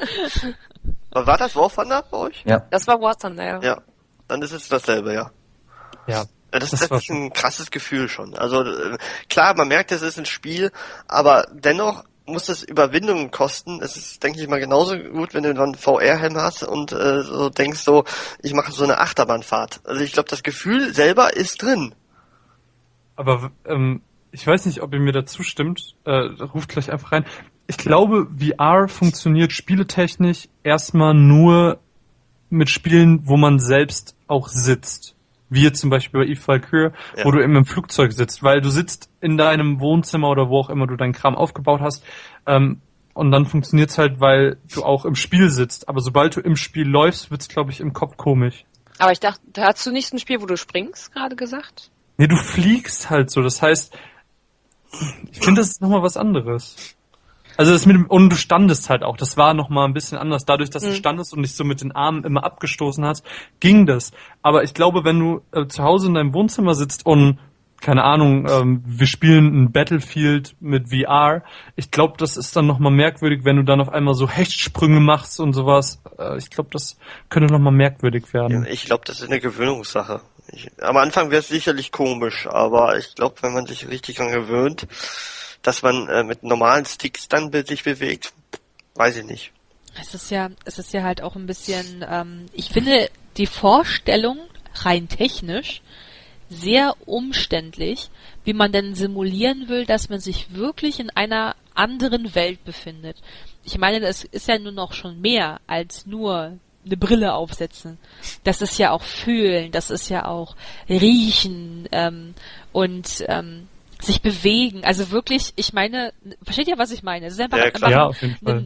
War das War Thunder bei euch? Ja. Das war War Thunder, ja. Ja, dann ist es dasselbe, ja. Ja. Das ist ein krasses Gefühl schon. Also klar, man merkt, es ist ein Spiel, aber dennoch muss es Überwindungen kosten. Es ist, denke ich mal, genauso gut, wenn du dann VR-Helm hast und so denkst, so, ich mache so eine Achterbahnfahrt. Also ich glaube, das Gefühl selber ist drin. Aber ich weiß nicht, ob ihr mir dazu stimmt. Ruft gleich einfach rein. Ich glaube, VR funktioniert spieletechnisch erstmal nur mit Spielen, wo man selbst auch sitzt. Wie jetzt zum Beispiel bei Eve Valkyrie, wo du eben im Flugzeug sitzt, weil du sitzt in deinem Wohnzimmer oder wo auch immer du deinen Kram aufgebaut hast, und dann funktioniert's halt, weil du auch im Spiel sitzt. Aber sobald du im Spiel läufst, wird's, glaube ich, im Kopf komisch. Aber ich dachte, hast du nicht ein Spiel, wo du springst, gerade gesagt? Nee, du fliegst halt so. Das heißt, ich finde, das ist nochmal was anderes. Also und du standest halt auch. Das war nochmal ein bisschen anders. Dadurch, dass du standest und dich so mit den Armen immer abgestoßen hast, ging das. Aber ich glaube, wenn du zu Hause in deinem Wohnzimmer sitzt und, keine Ahnung, wir spielen ein Battlefield mit VR, ich glaube, das ist dann nochmal merkwürdig, wenn du dann auf einmal so Hechtsprünge machst und sowas. Ich glaube, das könnte nochmal merkwürdig werden. Ich glaube, das ist eine Gewöhnungssache. Am Anfang wäre es sicherlich komisch, aber ich glaube, wenn man sich richtig daran gewöhnt, dass man mit normalen Sticks dann sich bewegt, weiß ich nicht. Es ist ja halt auch ein bisschen, ich finde die Vorstellung rein technisch sehr umständlich, wie man denn simulieren will, dass man sich wirklich in einer anderen Welt befindet. Ich meine, das ist ja nur noch schon mehr als nur eine Brille aufsetzen. Das ist ja auch fühlen, das ist ja auch riechen und sich bewegen. Also wirklich, ich meine, versteht ihr, was ich meine? Es ist einfach, auf jeden Fall.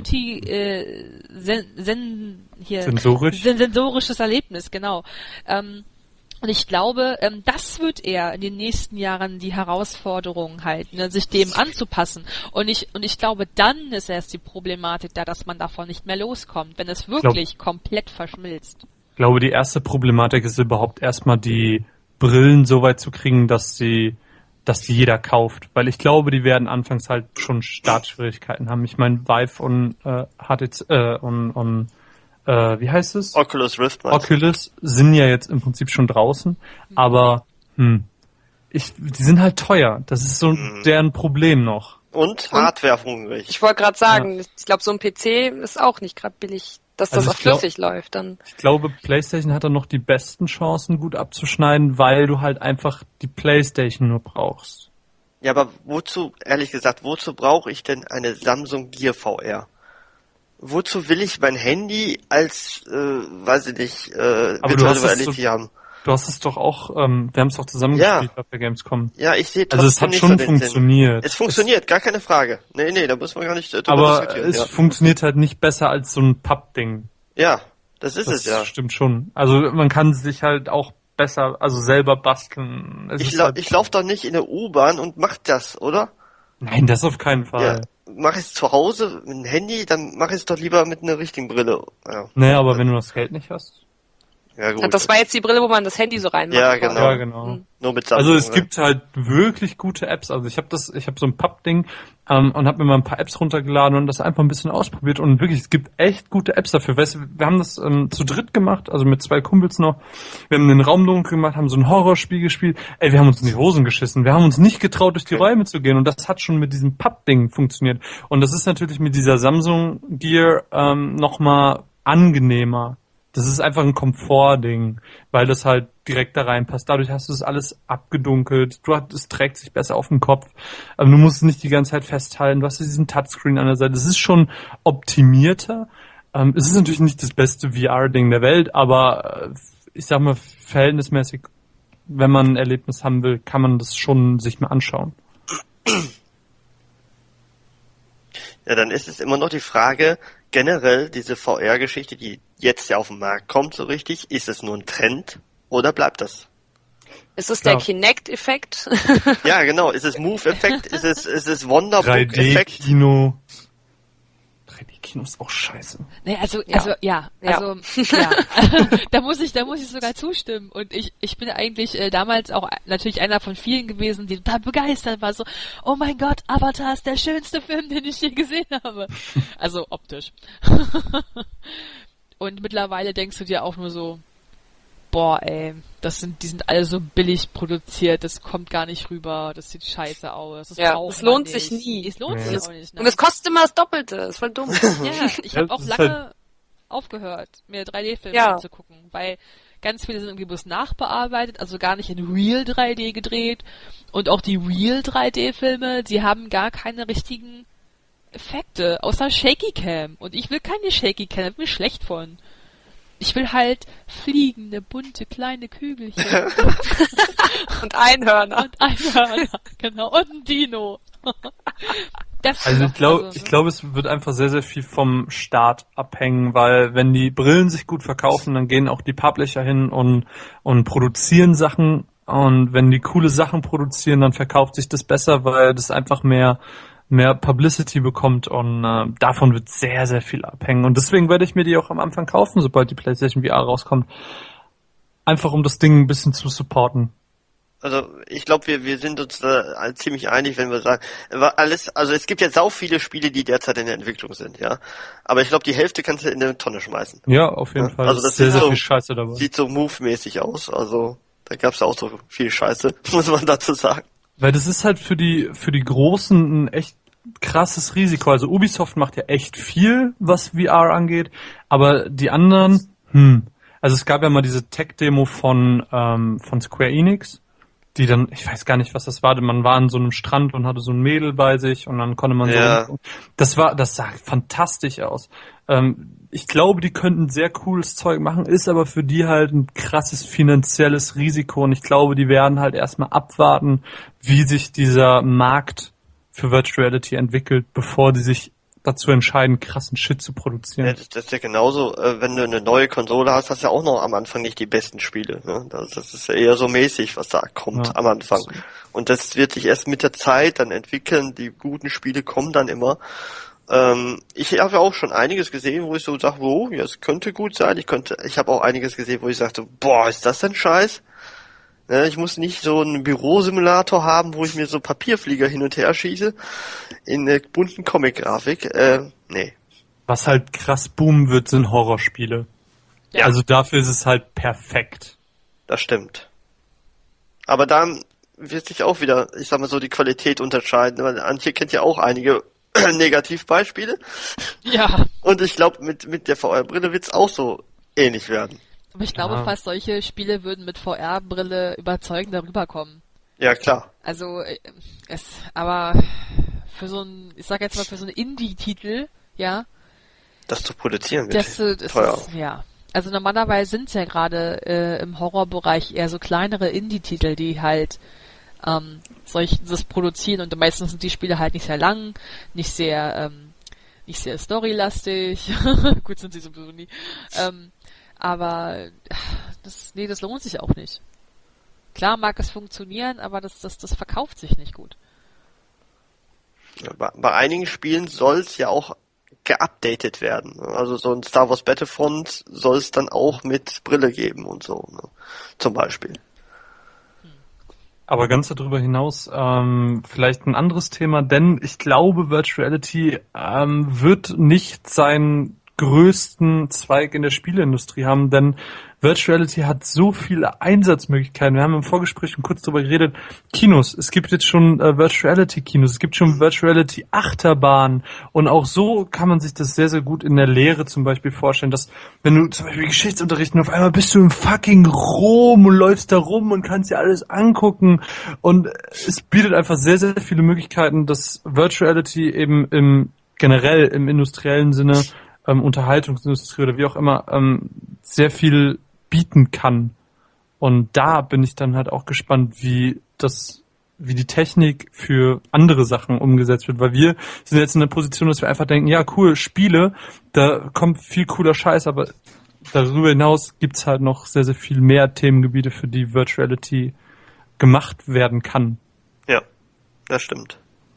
sensorisches Erlebnis, genau. Und ich glaube, das wird eher in den nächsten Jahren die Herausforderung halt, ne, sich dem anzupassen. Und ich glaube, dann ist erst die Problematik da, dass man davon nicht mehr loskommt, wenn es wirklich komplett verschmilzt. Ich glaube, die erste Problematik ist überhaupt erstmal die Brillen so weit zu kriegen, dass die jeder kauft. Weil ich glaube, die werden anfangs halt schon Startschwierigkeiten haben. Ich meine, Vive und HTC und wie heißt es? Oculus Rift. Oculus sind ja jetzt im Prinzip schon draußen, aber die sind halt teuer. Das ist so deren Problem noch. Und Hardware hungrig. Ich wollte gerade sagen, ich glaube, so ein PC ist auch nicht gerade billig, dass das auch flüssig läuft. Dann. Ich glaube, PlayStation hat dann noch die besten Chancen, gut abzuschneiden, weil du halt einfach die PlayStation nur brauchst. Ja, aber ehrlich gesagt, wozu brauche ich denn eine Samsung Gear VR? wozu will ich mein Handy als, weiß ich nicht, Aber du hast es Reality haben? Du hast es doch auch, wir haben es doch zusammen gespielt auf der Gamescom. Ja, ich sehe Also es hat schon funktioniert. Es funktioniert, gar keine Frage. Nee, da muss man gar nicht drüber aber diskutieren. es funktioniert halt nicht besser als so ein Pappding. Ja, das ist es ja. Das stimmt schon. Also man kann sich halt auch besser, also selber basteln. Ich lauf doch nicht in der U-Bahn und mach das, oder? Nein, das auf keinen Fall. Ja, mach ich es zu Hause mit dem Handy, dann mach ich es doch lieber mit einer richtigen Brille. Ja. Naja, aber wenn du das Geld nicht hast. Ja, gut. Das war jetzt die Brille, wo man das Handy so reinmacht. Ja, genau. Ja, genau. Nur mit Samsung, Also es gibt halt wirklich gute Apps. Also ich habe so ein Pappding und habe mir mal ein paar Apps runtergeladen und das einfach ein bisschen ausprobiert und wirklich, es gibt echt gute Apps dafür. Weißt du, wir haben das zu dritt gemacht, also mit 2 Kumpels noch. Wir haben den Raum dunkel gemacht, haben so ein Horrorspiel gespielt. Ey, wir haben uns in die Hosen geschissen. Wir haben uns nicht getraut, durch die Räume zu gehen und das hat schon mit diesem Pappding funktioniert. Und das ist natürlich mit dieser Samsung Gear nochmal angenehmer. Das ist einfach ein Komfortding, weil das halt direkt da reinpasst. Dadurch hast du es alles abgedunkelt. Es trägt sich besser auf den Kopf. Aber du musst es nicht die ganze Zeit festhalten. Du hast diesen Touchscreen an der Seite. Es ist schon optimierter. Es ist natürlich nicht das beste VR-Ding der Welt, aber ich sag mal, verhältnismäßig, wenn man ein Erlebnis haben will, kann man das schon sich mal anschauen. Ja, dann ist es immer noch die Frage, generell diese VR-Geschichte, die jetzt ja auf den Markt kommt so richtig, ist es nur ein Trend oder bleibt das? Ist es der Kinect-Effekt? Ja, genau. Ist es Move-Effekt? Ist es Wonderbook-Effekt? 3D-Kino. 3D-Kino ist auch scheiße. Nee, ja. Da muss ich sogar zustimmen. Und ich bin eigentlich damals auch natürlich einer von vielen gewesen, die total begeistert war. So, oh mein Gott, Avatar ist der schönste Film, den ich je gesehen habe. Also optisch. Und mittlerweile denkst du dir auch nur so, boah, ey, die sind alle so billig produziert, das kommt gar nicht rüber, das sieht scheiße aus. Es lohnt sich nie. Es lohnt sich auch nicht. Ne? Und es kostet immer das Doppelte, das ist voll dumm. Ja, ich habe auch lange aufgehört, mir 3D-Filme anzugucken, weil ganz viele sind irgendwie bloß nachbearbeitet, also gar nicht in Real 3D gedreht. Und auch die Real 3D-Filme, die haben gar keine richtigen Effekte, außer Shaky Cam. Und ich will keine Shaky Cam, da bin ich schlecht von. Ich will halt fliegende, bunte, kleine Kügelchen. Und Einhörner. Genau. Und ein Dino. Ich glaube, es wird einfach sehr, sehr viel vom Start abhängen, weil wenn die Brillen sich gut verkaufen, dann gehen auch die Publisher hin und produzieren Sachen. Und wenn die coole Sachen produzieren, dann verkauft sich das besser, weil das einfach mehr Publicity bekommt und davon wird sehr, sehr viel abhängen. Und deswegen werde ich mir die auch am Anfang kaufen, sobald die PlayStation VR rauskommt. Einfach um das Ding ein bisschen zu supporten. Also ich glaube, wir sind uns da ziemlich einig, wenn wir sagen, also es gibt ja sau viele Spiele, die derzeit in der Entwicklung sind, ja. Aber ich glaube, die Hälfte kannst du in eine Tonne schmeißen. Ja, auf jeden Fall. Also das ist sehr, sehr viel Scheiße dabei. Sieht so Move-mäßig aus, also da gab's ja auch so viel Scheiße, muss man dazu sagen. Weil das ist halt für die Großen ein echt krasses Risiko. Also Ubisoft macht ja echt viel, was VR angeht, aber die anderen, also es gab ja mal diese Tech-Demo von Square Enix, die dann, ich weiß gar nicht, was das war, man war an so einem Strand und hatte so ein Mädel bei sich und dann konnte man so, das sah fantastisch aus. Ich glaube, die könnten sehr cooles Zeug machen, ist aber für die halt ein krasses finanzielles Risiko und ich glaube, die werden halt erstmal abwarten, wie sich dieser Markt für Virtual Reality entwickelt, bevor die sich dazu entscheiden, krassen Shit zu produzieren. Ja, das ist ja genauso, wenn du eine neue Konsole hast, hast du ja auch noch am Anfang nicht die besten Spiele. Ne? Das ist ja eher so mäßig, was da kommt am Anfang. Und das wird sich erst mit der Zeit dann entwickeln, die guten Spiele kommen dann immer. Ich habe ja auch schon einiges gesehen, wo ich so sage, ja, es könnte gut sein. Ich habe auch einiges gesehen, wo ich sagte, boah, ist das denn Scheiß? Ich muss nicht so einen Bürosimulator haben, wo ich mir so Papierflieger hin und her schieße in der bunten Comic-Grafik. Nee. Was halt krass boomen wird, sind Horrorspiele. Ja. Also dafür ist es halt perfekt. Das stimmt. Aber dann wird sich auch wieder, ich sag mal so, die Qualität unterscheiden. Weil Antje kennt ja auch einige Negativbeispiele. Ja. Und ich glaube, mit der VR-Brille wird's auch so ähnlich werden. Aber ich glaube, fast solche Spiele würden mit VR-Brille überzeugender rüberkommen. Ja, klar. Also, aber für so ein, ich sag jetzt mal, für so einen Indie-Titel, ja, Das zu produzieren wird Das teuer. ist, ja. Also normalerweise sind es ja gerade im Horrorbereich eher so kleinere Indie-Titel, die halt das produzieren, und meistens sind die Spiele halt nicht sehr lang, nicht sehr storylastig. Gut sind sie sowieso nie. Aber das lohnt sich auch nicht. Klar mag es funktionieren, aber das verkauft sich nicht gut. Ja, bei einigen Spielen soll es ja auch geupdatet werden. Also so ein Star Wars Battlefront soll es dann auch mit Brille geben und so, ne? Zum Beispiel. Aber ganz darüber hinaus vielleicht ein anderes Thema, denn ich glaube, Virtual Reality wird nicht seinen größten Zweig in der Spieleindustrie haben, denn Virtual Reality hat so viele Einsatzmöglichkeiten. Wir haben im Vorgespräch schon kurz darüber geredet. Kinos, es gibt jetzt schon Virtual Reality Kinos, es gibt schon Virtual Reality Achterbahnen, und auch so kann man sich das sehr, sehr gut in der Lehre zum Beispiel vorstellen, dass wenn du zum Beispiel Geschichtsunterricht und auf einmal bist du im fucking Rom und läufst da rum und kannst dir alles angucken, und es bietet einfach sehr, sehr viele Möglichkeiten, dass Virtual Reality eben generell im industriellen Sinne, Unterhaltungsindustrie oder wie auch immer, sehr viel bieten kann. Und da bin ich dann halt auch gespannt, wie die Technik für andere Sachen umgesetzt wird, weil wir sind jetzt in der Position, dass wir einfach denken, ja cool, Spiele, da kommt viel cooler Scheiß, aber darüber hinaus gibt's halt noch sehr, sehr viel mehr Themengebiete, für die Virtuality gemacht werden kann. Ja, das stimmt.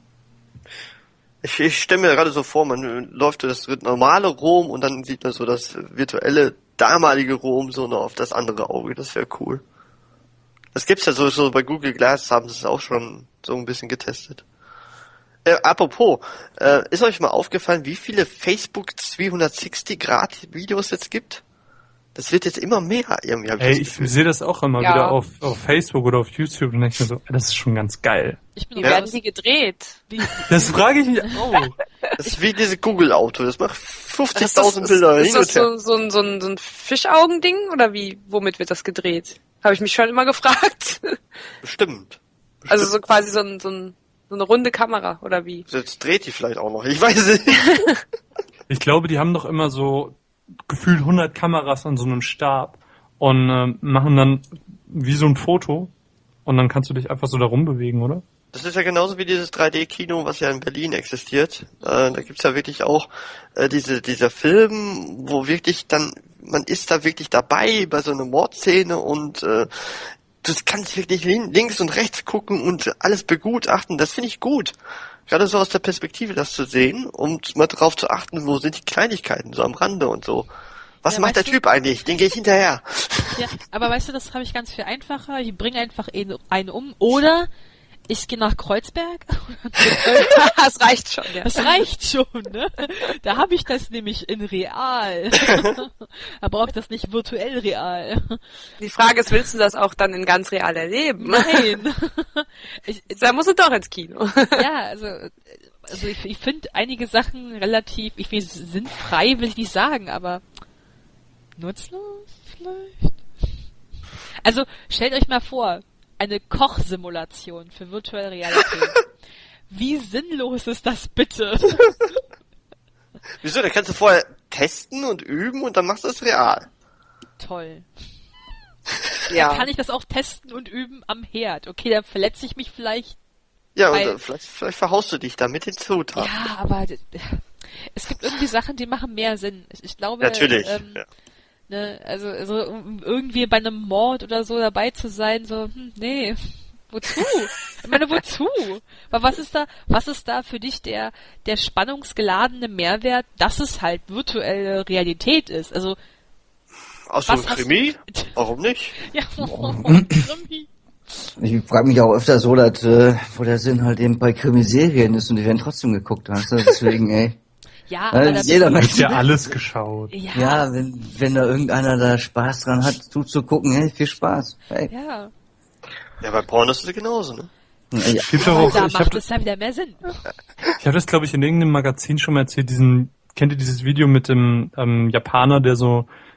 Ich stelle mir gerade so vor, man läuft durch das normale Rom und dann sieht man so das virtuelle damalige Rom so noch auf das andere Auge. Das wäre cool. Das gibt's ja so bei Google Glass, haben sie es auch schon so ein bisschen getestet. Apropos, ist euch mal aufgefallen, wie viele Facebook 360-Grad-Videos jetzt gibt? Das wird jetzt immer mehr irgendwie. Ich sehe das auch immer wieder auf Facebook oder auf YouTube und denke mir so, das ist schon ganz geil. Wie werden die gedreht? Das frage ich mich auch. Das ist wie diese Google-Auto, das macht 50.000 Bilder hin und her. Ist das so ein Fischaugending oder womit wird das gedreht? Habe ich mich schon immer gefragt. Bestimmt. Also so quasi so eine runde Kamera oder wie? Jetzt dreht die vielleicht auch noch, ich weiß es nicht. Ich glaube, die haben doch immer so gefühlt 100 Kameras an so einem Stab und machen dann wie so ein Foto, und dann kannst du dich einfach so da rumbewegen, oder? Das ist ja genauso wie dieses 3D-Kino, was ja in Berlin existiert. Da gibt's ja wirklich auch dieser Film, wo wirklich dann, man ist da wirklich dabei bei so einer Mordszene und du kannst wirklich links und rechts gucken und alles begutachten. Das finde ich gut. Gerade so aus der Perspektive das zu sehen, um mal drauf zu achten, wo sind die Kleinigkeiten so am Rande und so. Was macht der Typ eigentlich? Den gehe ich hinterher. Ja, aber weißt du, das habe ich ganz viel einfacher. Ich bringe einfach einen um, oder ich gehe nach Kreuzberg. Das reicht schon, ja. Das reicht schon, ne? Da habe ich das nämlich in real. Da braucht das nicht virtuell real. Die Frage ist, willst du das auch dann in ganz real erleben? Nein. Da musst du doch ins Kino. Ja, also ich finde einige Sachen relativ, sinnfrei will ich nicht sagen, aber nutzlos vielleicht? Also stellt euch mal vor, eine Kochsimulation für Virtual Realität. Wie sinnlos ist das bitte? Wieso? Da kannst du vorher testen und üben und dann machst du es real. Toll. Ja. Dann kann ich das auch testen und üben am Herd. Okay, dann verletze ich mich vielleicht. Ja, und vielleicht verhaust du dich da mit den Zutaten. Ja, aber es gibt irgendwie Sachen, die machen mehr Sinn. Ich glaube, natürlich. Ja. Ne, also um irgendwie bei einem Mord oder so dabei zu sein, so, nee, wozu? Ich meine, wozu? Aber was ist da für dich der spannungsgeladene Mehrwert, dass es halt virtuelle Realität ist? Also, Aus so einem Krimi? Warum nicht? Ja, Krimi. Ich frage mich auch öfter so, dass, wo der Sinn halt eben bei Krimiserien ist und die werden trotzdem geguckt, weißt du? Deswegen, ey. Ja, aber jeder hat ja alles geschaut. Ja, wenn da irgendeiner da Spaß dran hat, zuzugucken, hey, viel Spaß. Hey. Ja. Ja, bei Porno ist es genauso, ne? Ja. Da macht es ja wieder mehr Sinn. Ich habe das, glaube ich, in irgendeinem Magazin schon mal erzählt, kennt ihr dieses Video mit dem Japaner, der so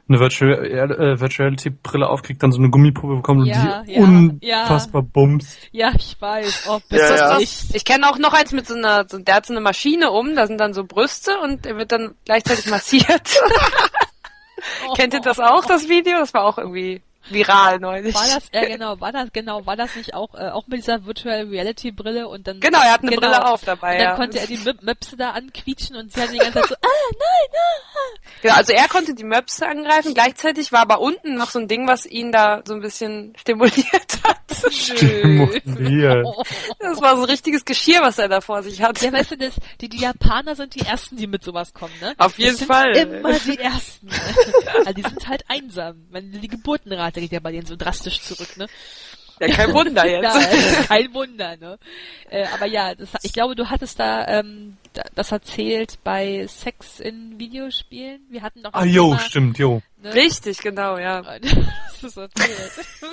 eine Virtual Reality-Brille aufkriegt, dann so eine Gummipuppe bekommt und Ja, die ja, unfassbar bumst. Ja, ich weiß. Oh, Ja, bitte ja. nicht. Ich kenne auch noch eins mit der hat so eine Maschine da sind dann so Brüste und er wird dann gleichzeitig massiert. Kennt ihr das auch, das Video? Das war auch irgendwie viral neulich. War das nicht auch mit dieser Virtual Reality Brille und dann. Genau, er hat eine Brille auf dabei, und dann ja. konnte er die Möpse da anquietschen und sie hat die ganze Zeit so, nein. Genau, also er konnte die Möpse angreifen, gleichzeitig war aber unten noch so ein Ding, was ihn da so ein bisschen stimuliert hat. Stimuliert. Das war so ein richtiges Geschirr, was er da vor sich hat. Ja, weißt du, die Japaner sind die Ersten, die mit sowas kommen, ne? Auf jeden das Fall. Sind immer die Ersten. Also die sind halt einsam. Die Geburtenrate geht ja bei denen so drastisch zurück, ne? Ja, kein Wunder jetzt. Ja, also kein Wunder, ne? Aber ja, ich glaube, du hattest da das erzählt bei Sex in Videospielen. Wir hatten noch das Thema, Stimmt, jo. ne? Richtig, genau, ja. Das ist erzählt.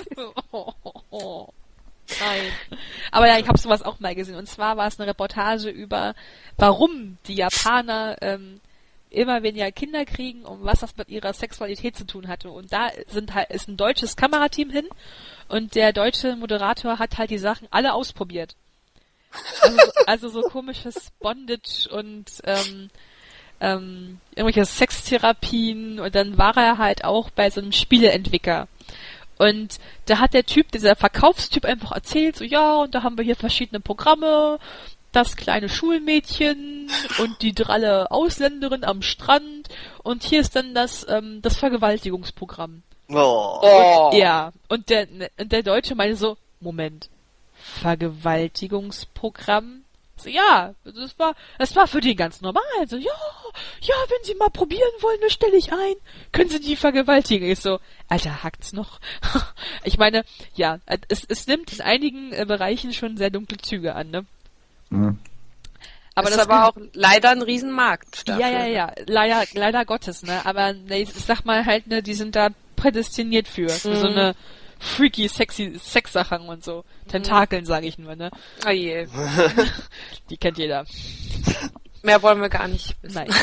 Nein. Aber ja, ich habe sowas auch mal gesehen. Und zwar war es eine Reportage über, warum die Japaner immer weniger Kinder kriegen und was das mit ihrer Sexualität zu tun hatte. Und da ist ein deutsches Kamerateam hin und der deutsche Moderator hat halt die Sachen alle ausprobiert. Also so komisches Bondage und irgendwelche Sextherapien und dann war er halt auch bei so einem Spieleentwickler. Und da hat dieser Verkaufstyp einfach erzählt, so ja, und da haben wir hier verschiedene Programme, das kleine Schulmädchen und die dralle Ausländerin am Strand und hier ist dann das Vergewaltigungsprogramm. Oh. Ja, und der Deutsche meinte so, Moment, Vergewaltigungsprogramm? So, ja, das war für den ganz normal. So, ja, wenn Sie mal probieren wollen, dann stelle ich ein. Können Sie die vergewaltigen? Ich so, Alter, hackt's noch? Ich meine, ja, es nimmt in einigen Bereichen schon sehr dunkle Züge an, ne? Mhm. Aber das war auch leider ein Riesenmarkt dafür. Ja, leider Gottes, ne? Aber ne, ich sag mal halt, ne, die sind da prädestiniert für so eine freaky, sexy Sexsachen und so. Tentakeln, sage ich nur, ne? Oh je. Die kennt jeder. Mehr wollen wir gar nicht wissen. Nein.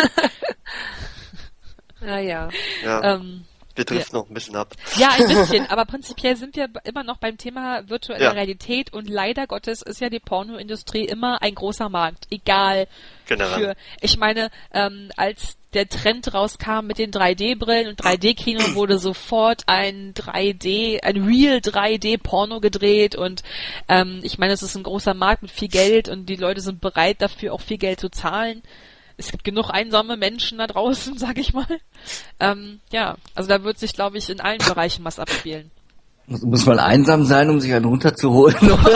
Ja. Ja. Wir driften noch ein bisschen ab. Ja, ein bisschen, aber prinzipiell sind wir immer noch beim Thema virtuelle Ja. Realität und leider Gottes ist ja die Pornoindustrie immer ein großer Markt, egal Generell. ich meine, als der Trend rauskam mit den 3D-Brillen und 3D-Kino wurde sofort ein Real 3D-Porno gedreht und ich meine, es ist ein großer Markt mit viel Geld und die Leute sind bereit dafür auch viel Geld zu zahlen. Es gibt genug einsame Menschen da draußen, sag ich mal. Ja, also da wird sich, glaube ich, in allen Bereichen was abspielen. Muss man einsam sein, um sich einen runterzuholen?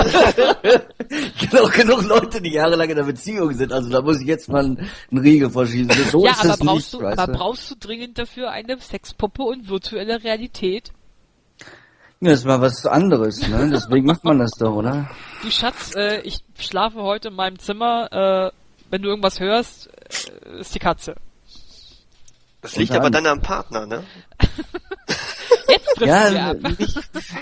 genug Leute, die jahrelang in einer Beziehung sind. Also da muss ich jetzt mal einen Riegel vorschieben. So Ja, ist aber das nicht, weißt du? brauchst du dringend dafür eine Sexpuppe und virtuelle Realität? Ja, das war was anderes, ne? Deswegen macht man das doch, oder? Du Schatz, ich schlafe heute in meinem Zimmer, wenn du irgendwas hörst, ist die Katze. Das liegt Und aber dann- dann am Partner, ne? Jetzt driften wir ab. nicht,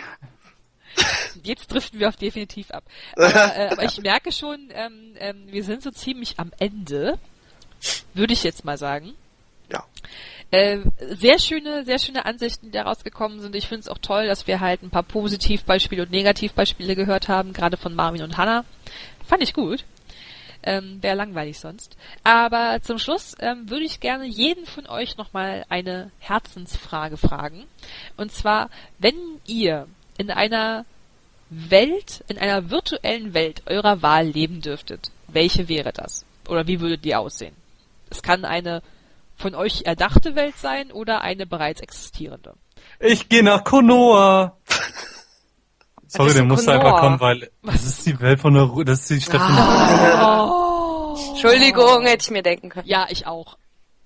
Jetzt driften wir definitiv ab. Aber ich merke schon, wir sind so ziemlich am Ende, würde ich jetzt mal sagen. Ja. Sehr schöne Ansichten, die da rausgekommen sind. Ich finde es auch toll, dass wir halt ein paar Positivbeispiele und Negativbeispiele gehört haben, gerade von Marvin und Hannah. Fand ich gut. Wäre langweilig sonst. Aber zum Schluss würde ich gerne jeden von euch nochmal eine Herzensfrage fragen. Und zwar, wenn ihr in einer virtuellen Welt eurer Wahl leben dürftet, welche wäre das? Oder wie würdet die aussehen? Es kann eine von euch erdachte Welt sein oder eine bereits existierende. Ich gehe nach Konoha. Sorry, ist der ein musste Konoha? einfach kommen, weil das ist die Welt von der das ist die Stadt von Entschuldigung, hätte ich mir denken können. Ja, ich auch.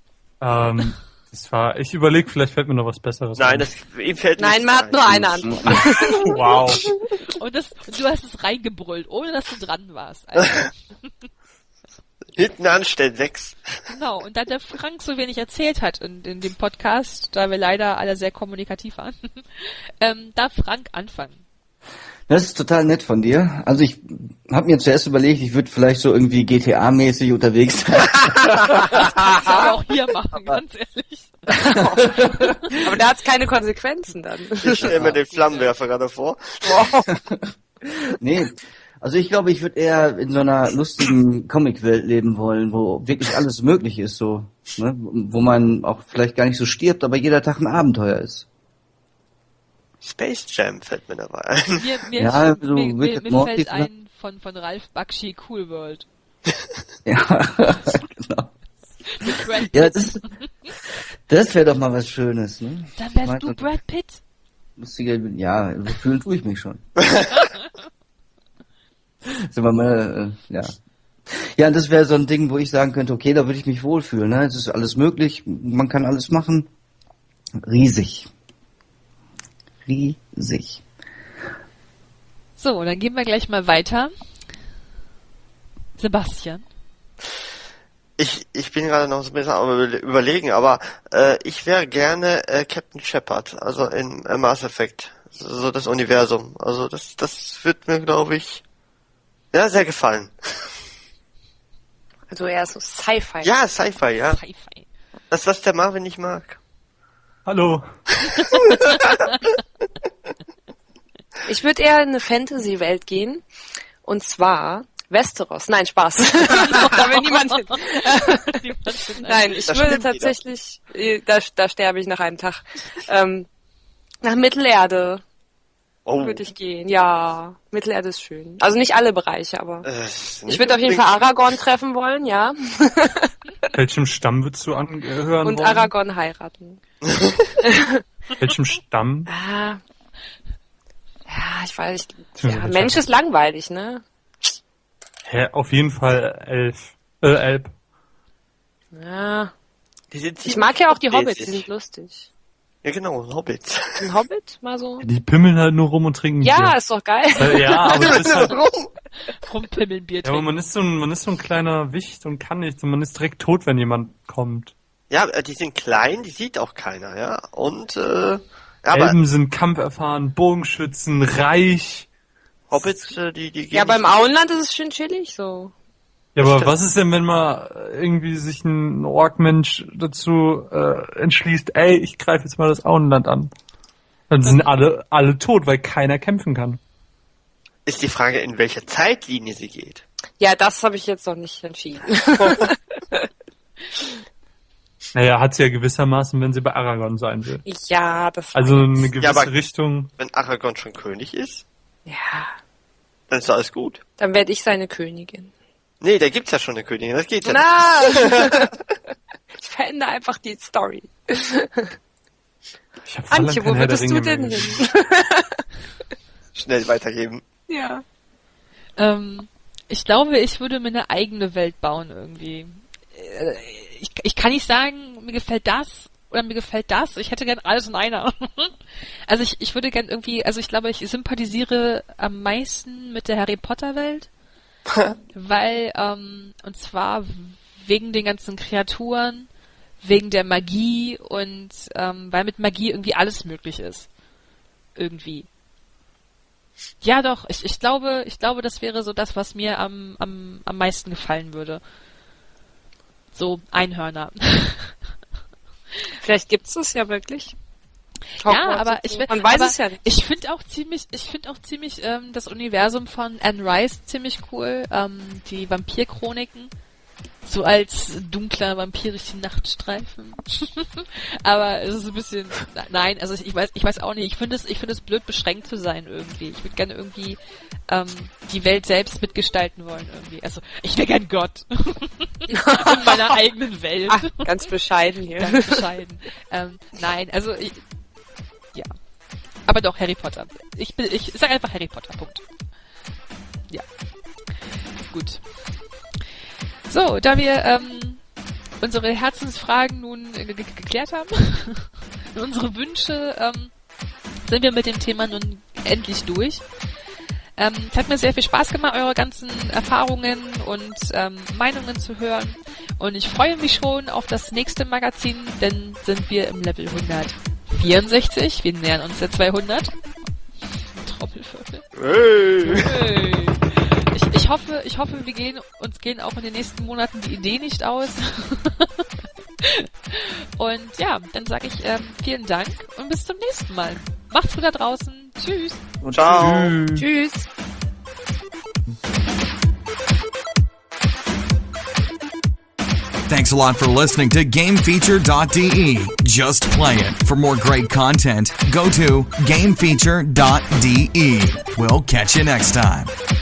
ich überlege, vielleicht fällt mir noch was Besseres Nein, ein. ihm fällt Nein, nichts man hat ein. nur eine Antwort. Wow. Und du hast es reingebrüllt, ohne dass du dran warst. Also, Hinten anstellen, 6. genau. Und da der Frank so wenig erzählt hat in dem Podcast, da wir leider alle sehr kommunikativ waren, darf Frank anfangen. Das ist total nett von dir. Also ich habe mir zuerst überlegt, ich würde vielleicht so irgendwie GTA-mäßig unterwegs sein. Das kannst du aber auch hier machen, ganz ehrlich. Aber da hat's keine Konsequenzen dann. Ich stelle mir den Flammenwerfer gerade vor. Nee, also ich glaube, ich würde eher in so einer lustigen Comicwelt leben wollen, wo wirklich alles möglich ist, so, ne? Wo man auch vielleicht gar nicht so stirbt, aber jeder Tag ein Abenteuer ist. Space Jam fällt mir dabei ein. Ja, so mir Rick and Morty fällt ein von Ralph Bakshi Cool World. Ja, genau. Mit Brad Ja, Pitt. das wäre doch mal was Schönes, ne? Dann wärst Mein du Gott. Brad Pitt. Lustige, ja, so fühlen tue ich mich schon. Sind wir mal, ja. Ja, das wäre so ein Ding, wo ich sagen könnte, okay, da würde ich mich wohlfühlen, ne? Es ist alles möglich, man kann alles machen. Riesig. Riesig. So, dann gehen wir gleich mal weiter. Sebastian. Ich bin gerade noch so ein bisschen am Überlegen, aber ich wäre gerne Captain Shepard, also in Mass Effect, so das Universum. Also das wird mir, glaube ich, ja, sehr gefallen. Also eher so Sci-Fi. Ja, Sci-Fi, ja. Sci-Fi. Das, was der Marvin nicht mag. Hallo. Ich würde eher in eine Fantasy-Welt gehen. Und zwar Westeros. Nein, Spaß. Da will niemand hin. Nein, ich Das würde stimmt tatsächlich, da sterbe ich nach einem Tag, nach Mittelerde Oh. würde ich gehen. Ja, Mittelerde ist schön. Also nicht alle Bereiche, aber Nicht ich würde auf jeden unbedingt- Fall Aragorn treffen wollen, ja. Welchem Stamm würdest du angehören Und wollen? Aragorn heiraten. Welchem Stamm? Ja, ich weiß, Ja, ja, Mensch ist langweilig, ne? Hä, auf jeden Fall Elb. Ja. Die sind Ich mag ja auch die ziemlich Hobbits, die mäßig. sind lustig. Ja, genau, Hobbits. Ein Hobbit, mal so? Die pimmeln halt nur rum und trinken Ja, Bier. ist doch geil. Ja, aber das ist halt, Rumpimmeln, Bier ja, aber trinken. man ist so ein kleiner Wicht und kann nichts und man ist direkt tot, wenn jemand kommt. Ja, die sind klein, die sieht auch keiner, ja. Und, aber Elben sind kampferfahren, Bogenschützen, reich. Hobbits, die gehen Ja, beim nicht- Auenland ist es schön chillig, so. Ja, aber Stimmt. was ist denn, wenn mal irgendwie sich ein Orkmensch dazu entschließt, ey, ich greife jetzt mal das Auenland an? Dann sind alle tot, weil keiner kämpfen kann. Ist die Frage, in welcher Zeitlinie sie geht. Ja, das habe ich jetzt noch nicht entschieden. Naja, hat sie ja gewissermaßen, wenn sie bei Aragorn sein will. Ja, das Also war eine jetzt- gewisse Ja, aber- Richtung. Wenn Aragorn schon König ist, Ja, dann ist alles gut. dann werde ich seine Königin. Nee, da gibt's ja schon eine Königin, das geht ja nicht. Na! Ich verändere einfach die Story. Ich hab voll Antje, lang wo kein Herr der würdest du Ringe denn mehr hin? gesehen. Schnell weitergeben. Ja. Ich glaube, ich würde mir eine eigene Welt bauen irgendwie. Ich kann nicht sagen, mir gefällt das oder mir gefällt das. Ich hätte gern alles in einer. Also ich würde gern irgendwie, also ich glaube, ich sympathisiere am meisten mit der Harry Potter Welt, weil, und zwar wegen den ganzen Kreaturen, wegen der Magie und weil mit Magie irgendwie alles möglich ist. Irgendwie. Ja, doch. Ich glaube, das wäre so das, was mir am meisten gefallen würde. So Einhörner. Vielleicht gibt's es ja wirklich. Ja, Hogwarts aber und ich so. will, Man weiß aber es ja nicht. Ich finde auch ziemlich das Universum von Anne Rice ziemlich cool. Die Vampirchroniken. So als dunkler Vampir durch die Nacht streifen. Aber es ist ein bisschen, nein, also ich weiß auch nicht. Ich finde es blöd, beschränkt zu sein irgendwie. Ich würde gerne irgendwie die Welt selbst mitgestalten wollen irgendwie. Also ich wäre gern Gott in meiner eigenen Welt. Ach, ganz bescheiden hier. Ganz bescheiden. Nein, also ja. Aber doch, Harry Potter. Ich sage einfach Harry Potter, Punkt. Ja. Gut. So, da wir unsere Herzensfragen nun geklärt haben, und unsere Wünsche, sind wir mit dem Thema nun endlich durch. Es hat mir sehr viel Spaß gemacht, eure ganzen Erfahrungen und Meinungen zu hören. Und ich freue mich schon auf das nächste Magazin, denn sind wir im Level 164. Wir nähern uns der 200. Trommelwirbel. Hey. Hey. Ich hoffe, uns gehen auch in den nächsten Monaten die Ideen nicht aus. Und ja, dann sage ich vielen Dank und bis zum nächsten Mal. Macht's gut da draußen. Tschüss. Und Ciao. Tschüss. Thanks a lot for listening to GameFeature.de. Just play it. For more great content, go to GameFeature.de. We'll catch you next time.